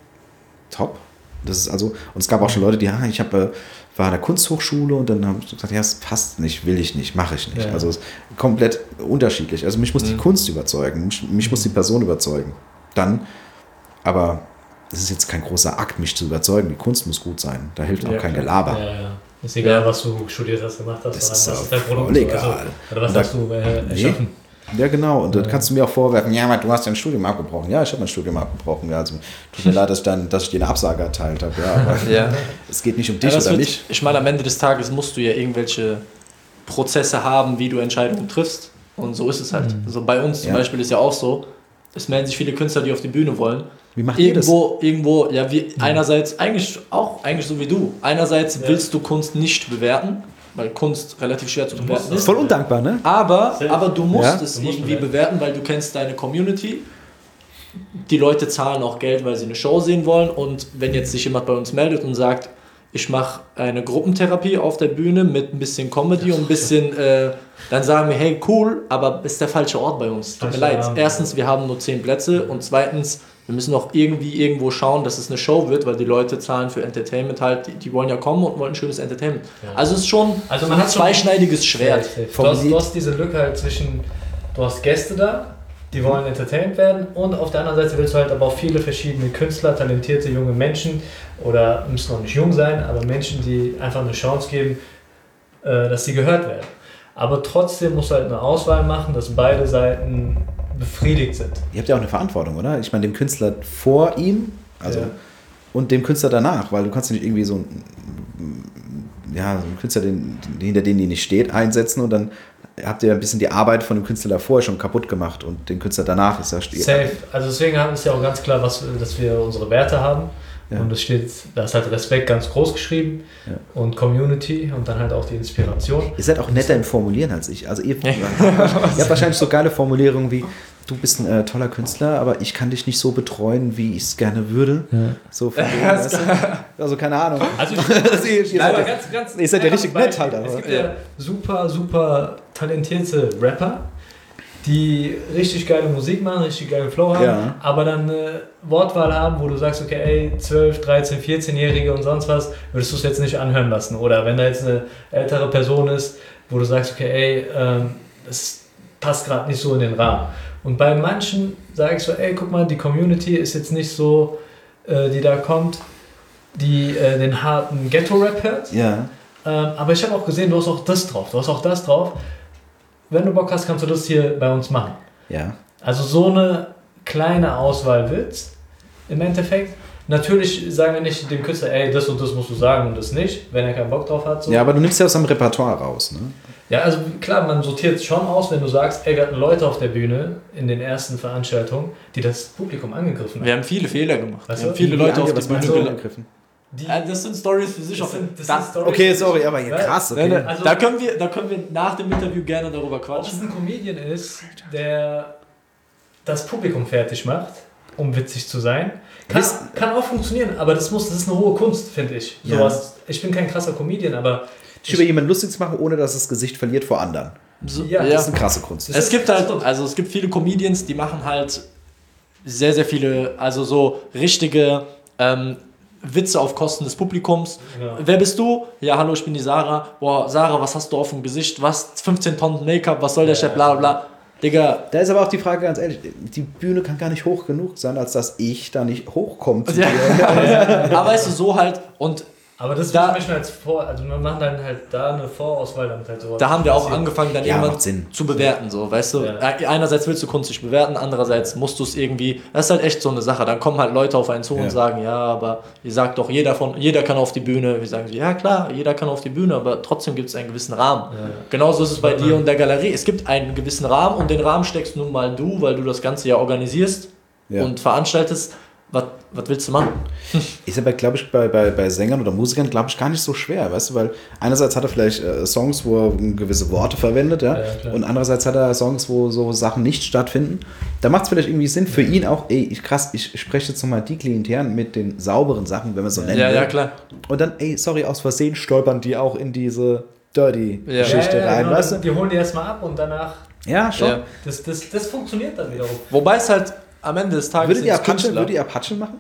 top. Das ist also, und es gab auch schon Leute, die, ja, ich hab, äh, war an der Kunsthochschule und dann haben sie gesagt, ja, es passt nicht, will ich nicht, mache ich nicht. Ja. Also es ist komplett unterschiedlich. Also mich muss mhm. die Kunst überzeugen, mich, mich mhm. muss die Person überzeugen. Dann, aber es ist jetzt kein großer Akt, mich zu überzeugen. Die Kunst muss gut sein. Da hilft auch ja, kein Gelaber. Ja, ja. Ist egal, was du studiert hast, gemacht hast. Das ist, was ist dein Produkt. Egal. Also, oder was da, hast du äh, erschaffen? Nee. Ja, genau. Und ja. dann kannst du mir auch vorwerfen, ja, du hast dein Studium abgebrochen. Ja, ich habe mein Studium abgebrochen. Ja, also, tut mir leid, dass ich, dann, dass ich dir eine Absage erteilt habe. Ja, aber ja. es geht nicht um dich ja, oder wird, mich. Ich meine, am Ende des Tages musst du ja irgendwelche Prozesse haben, wie du Entscheidungen triffst. Und so ist es halt. Mhm. Also bei uns zum ja. Beispiel ist ja auch so, es melden sich viele Künstler, die auf die Bühne wollen. Wie macht irgendwo, ihr das? Irgendwo, ja, wie, ja. einerseits, eigentlich auch, eigentlich so wie du. Einerseits ja. willst du Kunst nicht bewerten, weil Kunst relativ schwer zu bewerten ist. Voll undankbar, ne? Aber, aber du musst ja? es du musst irgendwie bewerten. bewerten, weil du kennst deine Community. Die Leute zahlen auch Geld, weil sie eine Show sehen wollen. Und wenn jetzt sich jemand bei uns meldet und sagt, ich mache eine Gruppentherapie auf der Bühne mit ein bisschen Comedy und ein bisschen, äh, dann sagen wir, hey, cool, aber ist der falsche Ort bei uns. Tut mir leid. Erstens, wir haben nur zehn Plätze und zweitens, wir müssen auch irgendwie irgendwo schauen, dass es eine Show wird, weil die Leute zahlen für Entertainment halt, die, die wollen ja kommen und wollen ein schönes Entertainment. Ja. Also es ist schon also man ein zweischneidiges Schwert. Du hast, du hast diese Lücke halt zwischen, du hast Gäste da, die wollen entertained werden und auf der anderen Seite willst du halt aber auch viele verschiedene Künstler, talentierte junge Menschen oder müssen noch nicht jung sein, aber Menschen, die einfach eine Chance geben, äh, dass sie gehört werden. Aber trotzdem musst du halt eine Auswahl machen, dass beide Seiten befriedigt sind. Ihr habt ja auch eine Verantwortung, oder? Ich meine, dem Künstler vor ihm also ja. und dem Künstler danach, weil du kannst nicht irgendwie so einen, ja, so einen Künstler, den, hinter dem die nicht steht, einsetzen und dann habt ihr ein bisschen die Arbeit von dem Künstler davor schon kaputt gemacht und den Künstler danach ist ja steht. Safe. Also deswegen ist ja auch ganz klar, was, dass wir unsere Werte haben. Ja. Und es steht, da ist halt Respekt ganz groß geschrieben ja. und Community und dann halt auch die Inspiration. Ihr seid auch netter im Formulieren als ich. Also ihr, ihr habt wahrscheinlich so geile Formulierungen wie, du bist ein äh, toller Künstler, aber ich kann dich nicht so betreuen, wie ich es gerne würde. Ja. So von dem, weißt du? Also keine Ahnung. Also ich, ich aber ganz, ganz ihr seid ja richtig nett halt. Aber. Es gibt ja super, super talentierte Rapper, die richtig geile Musik machen, richtig geilen Flow haben, ja. aber dann eine Wortwahl haben, wo du sagst, okay, ey, zwölf, dreizehn, vierzehnjährige und sonst was, würdest du es jetzt nicht anhören lassen. Oder wenn da jetzt eine ältere Person ist, wo du sagst, okay, ey, ähm, das passt gerade nicht so in den Rahmen. Und bei manchen sage ich so, ey, guck mal, die Community ist jetzt nicht so, äh, die da kommt, die äh, den harten Ghetto-Rap hört. Ja. Ähm, aber ich habe auch gesehen, du hast auch das drauf, du hast auch das drauf. Wenn du Bock hast, kannst du das hier bei uns machen. Ja. Also so eine kleine Auswahl wird's im Endeffekt. Natürlich sagen wir nicht dem Künstler, ey, das und das musst du sagen und das nicht, wenn er keinen Bock drauf hat. So. Ja, aber du nimmst ja aus deinem Repertoire raus, ne? Ja, also klar, man sortiert schon aus, wenn du sagst, ey, wir hatten Leute auf der Bühne in den ersten Veranstaltungen, die das Publikum angegriffen haben. Wir haben viele Fehler gemacht. Weißt Wir haben du? viele Leute auf die was Bühne meinst du gelassen. angegriffen? Die, Ja, das sind Stories für sich. das auf- sind, das da, sind Storys. Okay, sorry, aber ja, krass, okay. Nein, nein, Also- da, können wir, da können wir nach dem Interview gerne darüber Ob es quatschen. ein Comedian ist, der das Publikum fertig macht, um witzig zu sein, kann, Wiss- kann auch funktionieren, aber das, muss, das ist eine hohe Kunst, finde ich. Ja. Sowas. Ich bin kein krasser Comedian, aber Dich über jemanden lustig zu machen, ohne dass das Gesicht verliert vor anderen. So, Ja, ja. Das ist eine krasse Kunst. Es gibt halt, also es gibt viele Comedians, die machen halt sehr, sehr viele, also so richtige ähm, Witze auf Kosten des Publikums. Ja. Wer bist du? Ja, hallo, ich bin die Sarah. Boah, Sarah, was hast du auf dem Gesicht? Was? fünfzehn Tonnen Make-up, was soll der Ja. Chef? Bla bla bla. Digga, Da ist aber auch die Frage ganz ehrlich, die Bühne kann gar nicht hoch genug sein, als dass ich da nicht hochkomme zu ja. dir. aber weißt du, so halt, und Aber das Da- da, als Vor, also wir machen dann halt da eine Vorauswahl, damit halt sowas da haben wir auch passiert. angefangen, dann Ja, irgendwann macht Sinn. zu bewerten, so, weißt du? Ja. Äh, Einerseits willst du Kunst nicht bewerten, andererseits musst du es irgendwie, das ist halt echt so eine Sache, dann kommen halt Leute auf einen zu Ja. und sagen, ja, aber ihr sagt doch, jeder von, jeder kann auf die Bühne, wir sagen so, ja klar, jeder kann auf die Bühne, aber trotzdem gibt es einen gewissen Rahmen. Ja. Genauso ist es bei Ja. dir und der Galerie, es gibt einen gewissen Rahmen und den Rahmen steckst nun mal du, weil du das Ganze ja organisierst Ja. und veranstaltest. Was, was willst du machen? Ist aber, glaube ich, bei, bei, bei Sängern oder Musikern, glaube ich, gar nicht so schwer, weißt du, weil einerseits hat er vielleicht äh, Songs, wo er gewisse Worte verwendet, ja, Ja, klar. und andererseits hat er Songs, wo so Sachen nicht stattfinden. Da macht es vielleicht irgendwie Sinn für ihn auch, ey, ich, krass, ich spreche jetzt nochmal die Klientel mit den sauberen Sachen, wenn man so nennen Ja, will. ja, klar. Und dann, ey, sorry, aus Versehen stolpern die auch in diese Dirty-Geschichte Ja, ja, rein, genau, weißt du? Die holen die erstmal ab und danach, Ja, schon. Ja. das, das, das funktioniert dann wiederum. Wobei es halt am Ende des Tages Würdet ihr sind's Apache, Künstler. würdet ihr Apache machen?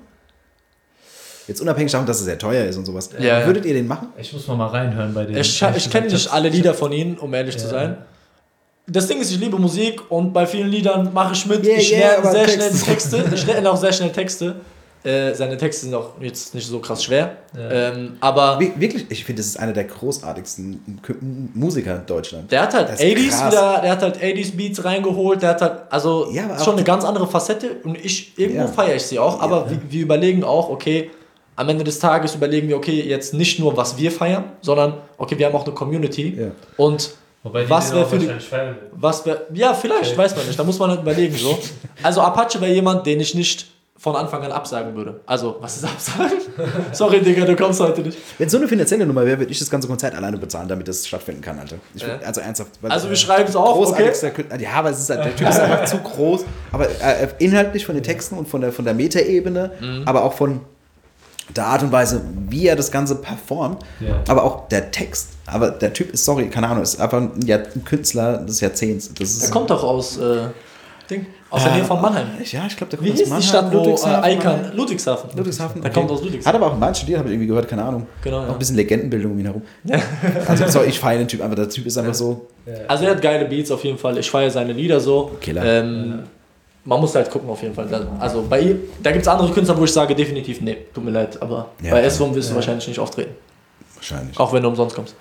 Jetzt unabhängig davon, dass es sehr teuer ist und sowas. Ja, ja. Würdet ihr den machen? Ich muss mal, mal reinhören bei denen. Ich, ich kenne nicht alle Lieder von ihnen, um ehrlich zu Ja. sein. Das Ding ist, ich liebe Musik und bei vielen Liedern mache ich mit. Yeah, ich yeah, lerne aber sehr Texte. schnell Texte. Ich lerne auch sehr schnell Texte. Äh, seine Texte sind auch jetzt nicht so krass schwer. Ja. Ähm, aber Wir- Wirklich, ich finde, das ist einer der großartigsten Kü- Musiker in Deutschland. der hat halt Das ist achtziger krass. wieder, der hat halt achtziger Beats reingeholt. Der hat halt, also Ja, aber schon auch- eine ganz andere Facette und ich, irgendwo Ja. feiere ich sie auch. Aber Ja. wir, wir überlegen auch, okay, am Ende des Tages überlegen wir, okay, jetzt nicht nur, was wir feiern, sondern, okay, wir haben auch eine Community. Ja. Und Wobei die was den wäre auch für die, wahrscheinlich feiern will. was wär, ja, vielleicht, Okay. weiß man nicht, da muss man halt überlegen, so. Also Apache wäre jemand, den ich nicht von Anfang an absagen würde. Also, was ist absagen? Sorry, Digga, du kommst heute nicht. Wenn so eine finanzielle Nummer wäre, würde ich das ganze Konzert alleine bezahlen, damit das stattfinden kann, Alter. Ich würd, Ja. Also ernsthaft. weil- Also wir schreiben es auf, okay? Großartigster Künstler. Ja, aber es ist halt, der Typ ist einfach zu groß. Aber äh, inhaltlich von den Texten und von der, von der Metaebene, Mhm. aber auch von der Art und Weise, wie er das Ganze performt, Ja. aber auch der Text. Aber der Typ ist, sorry, keine Ahnung, ist einfach ein, Jahr, ein Künstler des Jahrzehnts. Das ist, Er kommt doch aus, äh, Ding, aus der Nähe von Mannheim. Ja, ich glaube, der kommt Wie aus hieß die Mannheim, Stadt, wo Ludwigshafen, äh, Icon, Mannheim. Ludwigshafen. Ludwigshafen. Der okay. kommt aus Ludwigshafen. Hat aber auch in Mainz studiert, habe ich irgendwie gehört, keine Ahnung. Genau, Auch ja. ein bisschen Legendenbildung um ihn herum. Also, sorry, ich feiere den Typ, aber der Typ ist einfach so. Also er hat geile Beats auf jeden Fall. Ich feiere seine Lieder so. Killer. Ähm, man muss halt gucken auf jeden Fall. Da, also bei ihm, da gibt es andere Künstler, wo ich sage definitiv, nee, tut mir leid, aber Ja, bei ja. S W O M wirst du wahrscheinlich nicht auftreten. Wahrscheinlich. Auch wenn du umsonst kommst.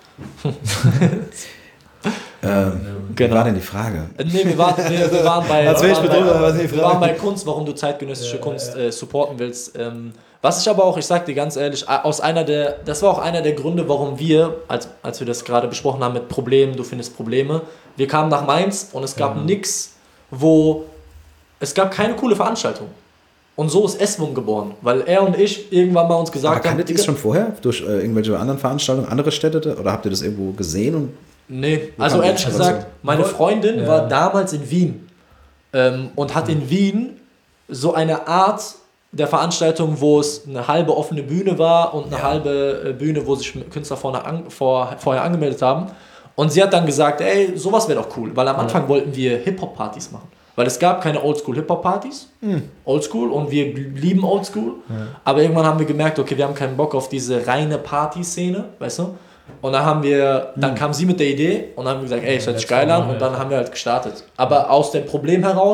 Ähm, Genau. Wie war denn die Frage? Äh, Nee, wir waren, wir, wir waren bei, Als wir wäre ich waren betrunken, aber was bei, ist die wir Frage? waren bei Kunst, warum du zeitgenössische Ja, Kunst ja. äh, supporten willst. Ähm, was ich aber auch, ich sag dir ganz ehrlich, a- aus einer der, das war auch einer der Gründe, warum wir, als, als wir das gerade besprochen haben mit Problemen, du findest Probleme, wir kamen nach Mainz und es gab Ja. nix, wo, es gab keine coole Veranstaltung. Und so ist S W O M geboren, weil er und ich irgendwann mal uns Aber gesagt haben, kanntet ihr Digga, es schon vorher? Durch äh, irgendwelche anderen Veranstaltungen, andere Städte? Oder habt ihr das irgendwo gesehen? Und nee, also kam ehrlich das? gesagt, meine Freundin Ja. war damals in Wien ähm, und hat in Wien so eine Art der Veranstaltung, wo es eine halbe offene Bühne war und eine Ja. halbe äh, Bühne, wo sich Künstler vorne an, vor, vorher angemeldet haben. Und sie hat dann gesagt, ey, sowas wäre doch cool, weil am Anfang wollten wir Hip-Hop-Partys machen. Weil es gab keine Oldschool-Hip-Hop-Partys, Oldschool, und wir lieben Oldschool. Aber irgendwann haben wir gemerkt, okay, wir haben keinen Bock auf diese reine Party-Szene, weißt du? Und dann haben wir, dann kam sie mit der Idee und dann haben wir gesagt, ey, das hört sich geil an, und dann haben wir halt gestartet. Aber aus dem Problem heraus,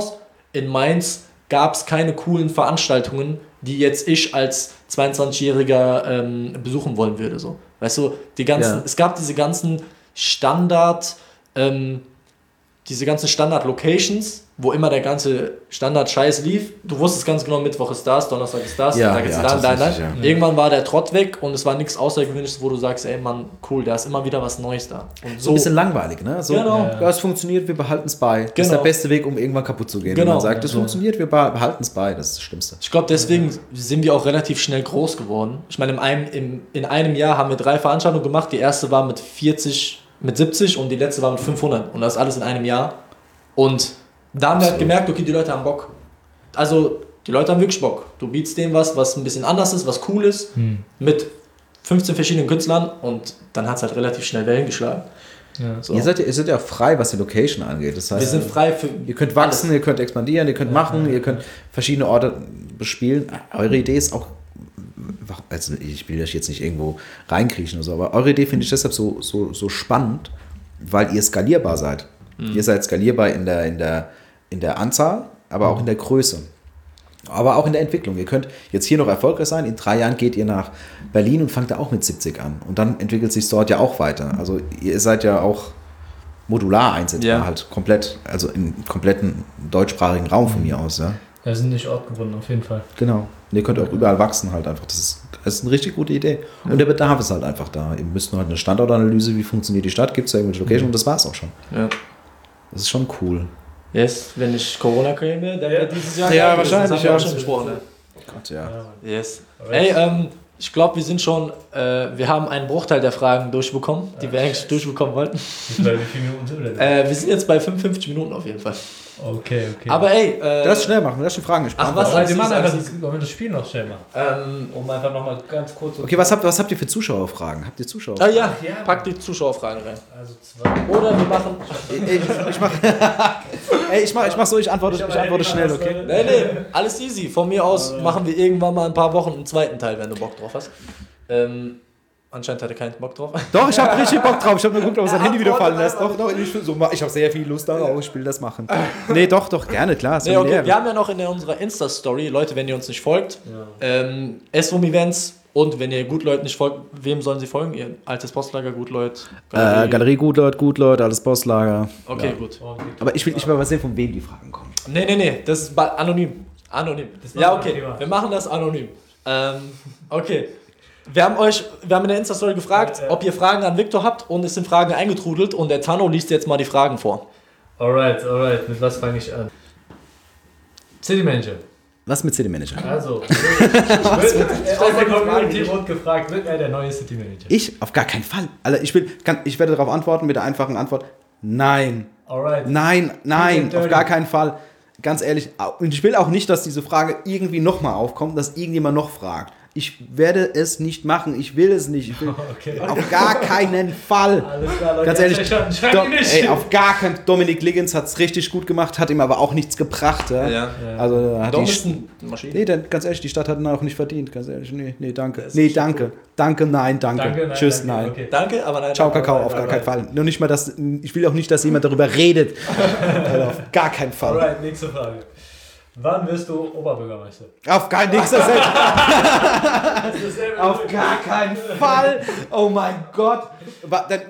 in Mainz gab es keine coolen Veranstaltungen, die jetzt ich als zweiundzwanzigjähriger ähm, besuchen wollen würde. So. Weißt du, die ganzen, Ja. es gab diese ganzen Standard, ähm, diese ganzen Standard-Locations, wo immer der ganze Standard-Scheiß lief. Du wusstest ganz genau, Mittwoch ist das, Donnerstag ist das, Ja, da geht's ja, da, da, da. tatsächlich, ja. Irgendwann war der Trott weg und es war nichts Außergewöhnliches, wo du sagst, ey Mann, cool, da ist immer wieder was Neues da. Und So ein bisschen langweilig, ne? So, Genau. ja, es funktioniert, wir behalten es bei. Das ist Genau. der beste Weg, um irgendwann kaputt zu gehen. Genau. Wenn man sagt, das Ja. funktioniert, wir behalten es bei. Das ist das Schlimmste. Ich glaube, deswegen sind wir auch relativ schnell groß geworden. Ich meine, in einem, im, in einem Jahr haben wir drei Veranstaltungen gemacht. Die erste war mit vierzig, mit siebzig und die letzte war mit fünfhundert. Und das alles in einem Jahr. Und da haben wir halt gemerkt, okay, die Leute haben Bock. Also, die Leute haben wirklich Bock. Du bietst denen was, was ein bisschen anders ist, was cool ist, Hm. mit fünfzehn verschiedenen Künstlern und dann hat es halt relativ schnell Wellen geschlagen. Ja. So. Ihr, seid ja, ihr seid ja auch frei, was die Location angeht. Das heißt, Wir sind frei für. ihr könnt wachsen, ihr könnt expandieren, ihr könnt machen, ihr könnt verschiedene Orte bespielen. Eure Idee ist auch, also ich will euch jetzt nicht irgendwo reinkriechen oder so, aber eure Idee finde ich deshalb so, so, so spannend, weil ihr skalierbar seid. Mhm. Ihr seid skalierbar in der, in der, in der Anzahl, aber auch in der Größe. Aber auch in der Entwicklung. Ihr könnt jetzt hier noch erfolgreich sein. In drei Jahren geht ihr nach Berlin und fangt da auch mit siebzig an. Und dann entwickelt sich dort ja auch weiter. Also ihr seid ja auch modular einsetzbar, Ja. halt komplett, also im kompletten deutschsprachigen Raum von mir aus. Ja. Wir sind nicht ortgebunden, auf jeden Fall. Genau. Und ihr könnt auch überall wachsen halt einfach. Das ist, das ist eine richtig gute Idee. Und der Bedarf ist halt einfach da. Ihr müsst nur halt eine Standortanalyse, wie funktioniert die Stadt, gibt es da irgendwelche Location und das war es auch schon. Ja. Das ist schon cool. Yes, wenn ich Corona kriege, dann wird dieses Jahr Ja, geil. Das wahrscheinlich, haben wir ja. auch schon besprochen. Ne? Gott, ja. Yes. Alright. Ey, ähm, ich glaube, wir sind schon, äh, wir haben einen Bruchteil der Fragen durchbekommen, die wir eigentlich durchbekommen wollten. Wie viele Minuten sind wir denn? Äh, wir sind jetzt bei fünfundfünfzig Minuten auf jeden Fall. Okay, okay. Aber ey, äh, Lass schnell machen, lass die Fragen gespannt. Ach, was? Aber wir Alles machen ist- einfach alles das, wollen wir das Spiel noch schnell machen. ähm, Um einfach nochmal ganz kurz... Okay, was habt, was habt ihr für Zuschauerfragen? Habt ihr Zuschauer? ah ja, Ach ja. pack die Zuschauerfragen rein. Also zwei. Oder wir machen, Ey, ich, ich mach, ey, ich mach, ich mach so, ich antworte, ich antworte schnell, okay? nee, nee, alles easy. Von mir aus machen wir irgendwann mal ein paar Wochen einen zweiten Teil, wenn du Bock drauf hast. Ähm, anscheinend hat er keinen Bock drauf. Doch, ich hab richtig Bock drauf. Ich hab nur geguckt, ob er sein Ja, Handy wieder fallen lässt. antwortet Doch, doch, ich, so, ich hab sehr viel Lust darauf, ich will das machen. Nee, doch, doch, gerne, klar. So Nee, okay, leer. wir haben ja noch in der, unserer Insta-Story, Leute, wenn ihr uns nicht folgt, ähm, S-Rom-Events und wenn ihr Gutleut nicht folgt, wem sollen sie folgen? Ihr altes Postlager, Gutleut, Äh, Galerie Gutleut, Gutleut, alles Postlager. Okay, Ja. gut. Aber ich will, ich will mal sehen, von wem die Fragen kommen. Nee, nee, nee, das ist ba- anonym. Anonym. Das Ja, machen wir okay, lieber. wir machen das anonym. Ähm, okay. Wir haben euch, wir haben in der Insta-Story gefragt, Ja, ja. ob ihr Fragen an Victor habt und es sind Fragen eingetrudelt und der Tano liest jetzt mal die Fragen vor. Alright, alright. Mit was fange ich an? City Manager. Was mit City Manager? Also, wird, aus der Community wurde gefragt, wird er der neue City Manager? Ich? Auf gar keinen Fall. Alter, ich, will, kann, ich werde darauf antworten mit der einfachen Antwort: Nein. Alright. Nein, nein, Dirty. auf gar keinen Fall. Ganz ehrlich, und ich will auch nicht, dass diese Frage irgendwie nochmal aufkommt, dass irgendjemand noch fragt. Ich werde es nicht machen, ich will es nicht. Ich will Okay. auf gar keinen Fall. Alles klar, Leute. Ganz ihr ehrlich, habt verstanden. Schreibt Do ihn nicht. ey, auf gar keinen Dominik Liggins hat es richtig gut gemacht, hat ihm aber auch nichts gebracht. Ja? Ja. Also hat Dom die ist eine Maschine. Nee, denn, ganz ehrlich, die Stadt hat ihn auch nicht verdient. Ganz ehrlich, nee, nee, danke. Das Nee, ist danke. Danke, nein, danke. Danke, nein, Tschüss, danke. nein. Okay. Danke, aber nein. Ciao, danke. Kakao, auf gar keinen Fall. Nur nicht mal, dass, ich will auch nicht, dass jemand darüber redet. Also auf gar keinen Fall. Alright, nächste Frage. Wann wirst du Oberbürgermeister? Auf gar nichts. Das ist sehr Auf gar keinen Fall. Oh mein Gott. Wa- dann-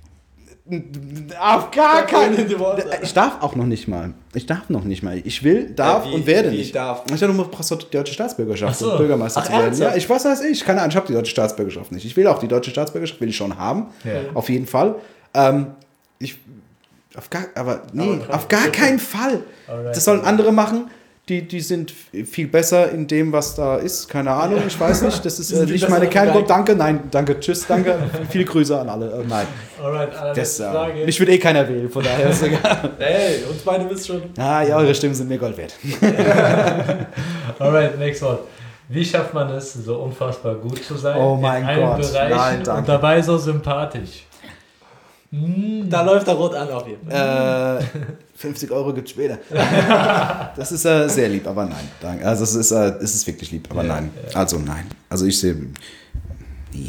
Auf gar keinen Fall. Ich darf auch noch nicht mal. Ich darf noch nicht mal. Ich will, darf Ja, wie- und werde wie nicht. darf? Ich habe nur brauchst du die deutsche Staatsbürgerschaft, Ach so. um Bürgermeister Ach, zu werden. ernsthaft? Ja, ich was weiß ich. Keine Ahnung, ich habe die deutsche Staatsbürgerschaft nicht. Ich will auch die deutsche Staatsbürgerschaft, will ich schon haben. Ja. Auf jeden Fall. Ähm, ich, auf gar, aber nee, Aber krass. auf gar keinen Fall. Alright. Das sollen andere machen. Die, die sind viel besser in dem, was da ist. Keine Ahnung, ich weiß nicht. Das ist Die äh, sind viel nicht besser meine als Kerngrund. dein. Danke, nein, danke, tschüss, danke. Viele Grüße an alle. Äh, nein, Alright, das, allerletzte äh, Frage. mich wird eh keiner wählen, von daher ist egal. Ey, uns beide wisst schon. Ah, ja, eure Stimmen sind mir Gold wert. Alright, next one. Wie schafft man es, so unfassbar gut zu sein? Oh mein in allen Gott. Bereichen Nein, danke. und dabei so sympathisch? Hm. Da läuft er rot an auf jeden Fall. Äh, fünfzig Euro gibt's später. Das ist äh, sehr lieb, aber nein. Danke. Also es ist, äh, es ist wirklich lieb, aber Ja, nein. ja. Also nein. Also ich sehe... Nee.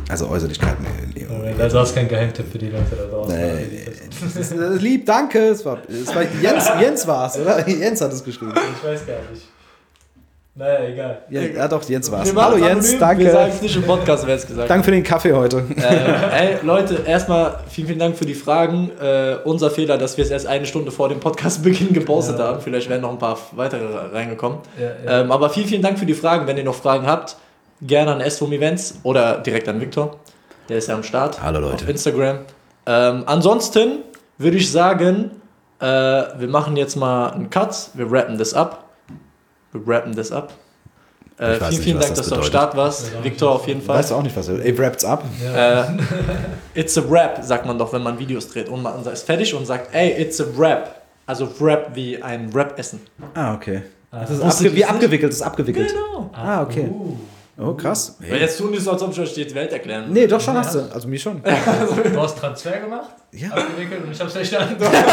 Also Äußerlichkeiten. Nee, nee, Also hast du keinen Geheimtipp für die Leute da draußen. nee, das ist, das ist lieb, danke. Es war, es war Jens, Jens war es, oder? Jens hat es geschrieben. Ich weiß gar nicht. Naja, egal. Ja, ja doch, Jens war es. Wir machen Hallo es Jens, anonym. danke. Wir sagen es nicht im Podcast, wer es gesagt hat. Danke für den Kaffee heute. Äh, ey, Leute, erstmal vielen, vielen Dank für die Fragen. Äh, unser Fehler, dass wir es erst eine Stunde vor dem Podcastbeginn gepostet Ja. haben. Vielleicht werden noch ein paar weitere reingekommen. Ja, ja. Ähm, aber vielen, vielen Dank für die Fragen. Wenn ihr noch Fragen habt, gerne an S V M Events oder direkt an Victor. Der ist ja am Start. Hallo, Leute. Auf Instagram. Ähm, ansonsten würde ich sagen, äh, wir machen jetzt mal einen Cut. Wir rappen das ab. Wir rappen das ab. Äh, Ich weiß vielen, nicht, vielen was Dank, das dass du am bedeutet. Start warst. Ja, Victor auf jeden Fall. Weißt du auch nicht, was er. Ey, rappt's ab. Äh, it's a rap, sagt man doch, wenn man Videos dreht. Und man ist fertig und sagt, ey, it's a rap. Also Rap wie ein Rap-Essen. Ah, okay. Das ist Wusstest abge du wie das abgewickelt, das ist abgewickelt. Genau. Ah, okay. Uh. Oh, krass. Weil Hey. jetzt tun die so, als ob ich euch die Welt erklären würde. Nee, doch schon hast du. Also mir schon. Du hast Transfer gemacht, Ja. abgewickelt und ich hab's verstanden.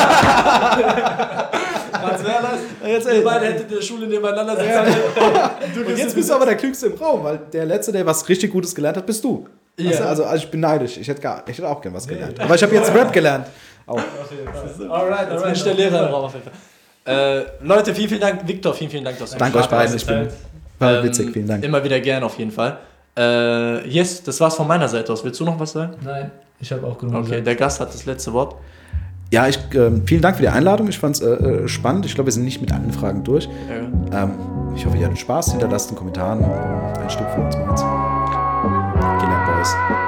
Transferleist. Jetzt, Ihr beide hättet in der Schule nebeneinander sitzen. Und jetzt bist du aber der Klügste im Raum, weil der Letzte, der was richtig Gutes gelernt hat, bist du. Ja. Weißt du? Also, also ich bin neidisch. Ich hätte, gar, ich hätte auch gern was gelernt. Aber ich habe jetzt Rap gelernt. Auch. Alright, Jetzt bin ich der Lehrer im Raum auf jeden Fall. Äh, Leute, vielen, vielen Dank. Victor, vielen, vielen Dank, dass du Danke am euch Start beiden. warst. Ich bin war witzig. Vielen Dank. Immer wieder gern auf jeden Fall. Äh, yes, das war's von meiner Seite aus. Willst du noch was sagen? Nein, ich habe auch genug Okay, gesagt. der Gast hat das letzte Wort. Ja, ich, ähm, vielen Dank für die Einladung. Ich fand es äh, äh, spannend. Ich glaube, wir sind nicht mit allen Fragen durch. Ja. Ähm, ich hoffe, ihr hattet Spaß. Hinterlasst einen Kommentar. Ein Stück von uns meins. Killer Boys.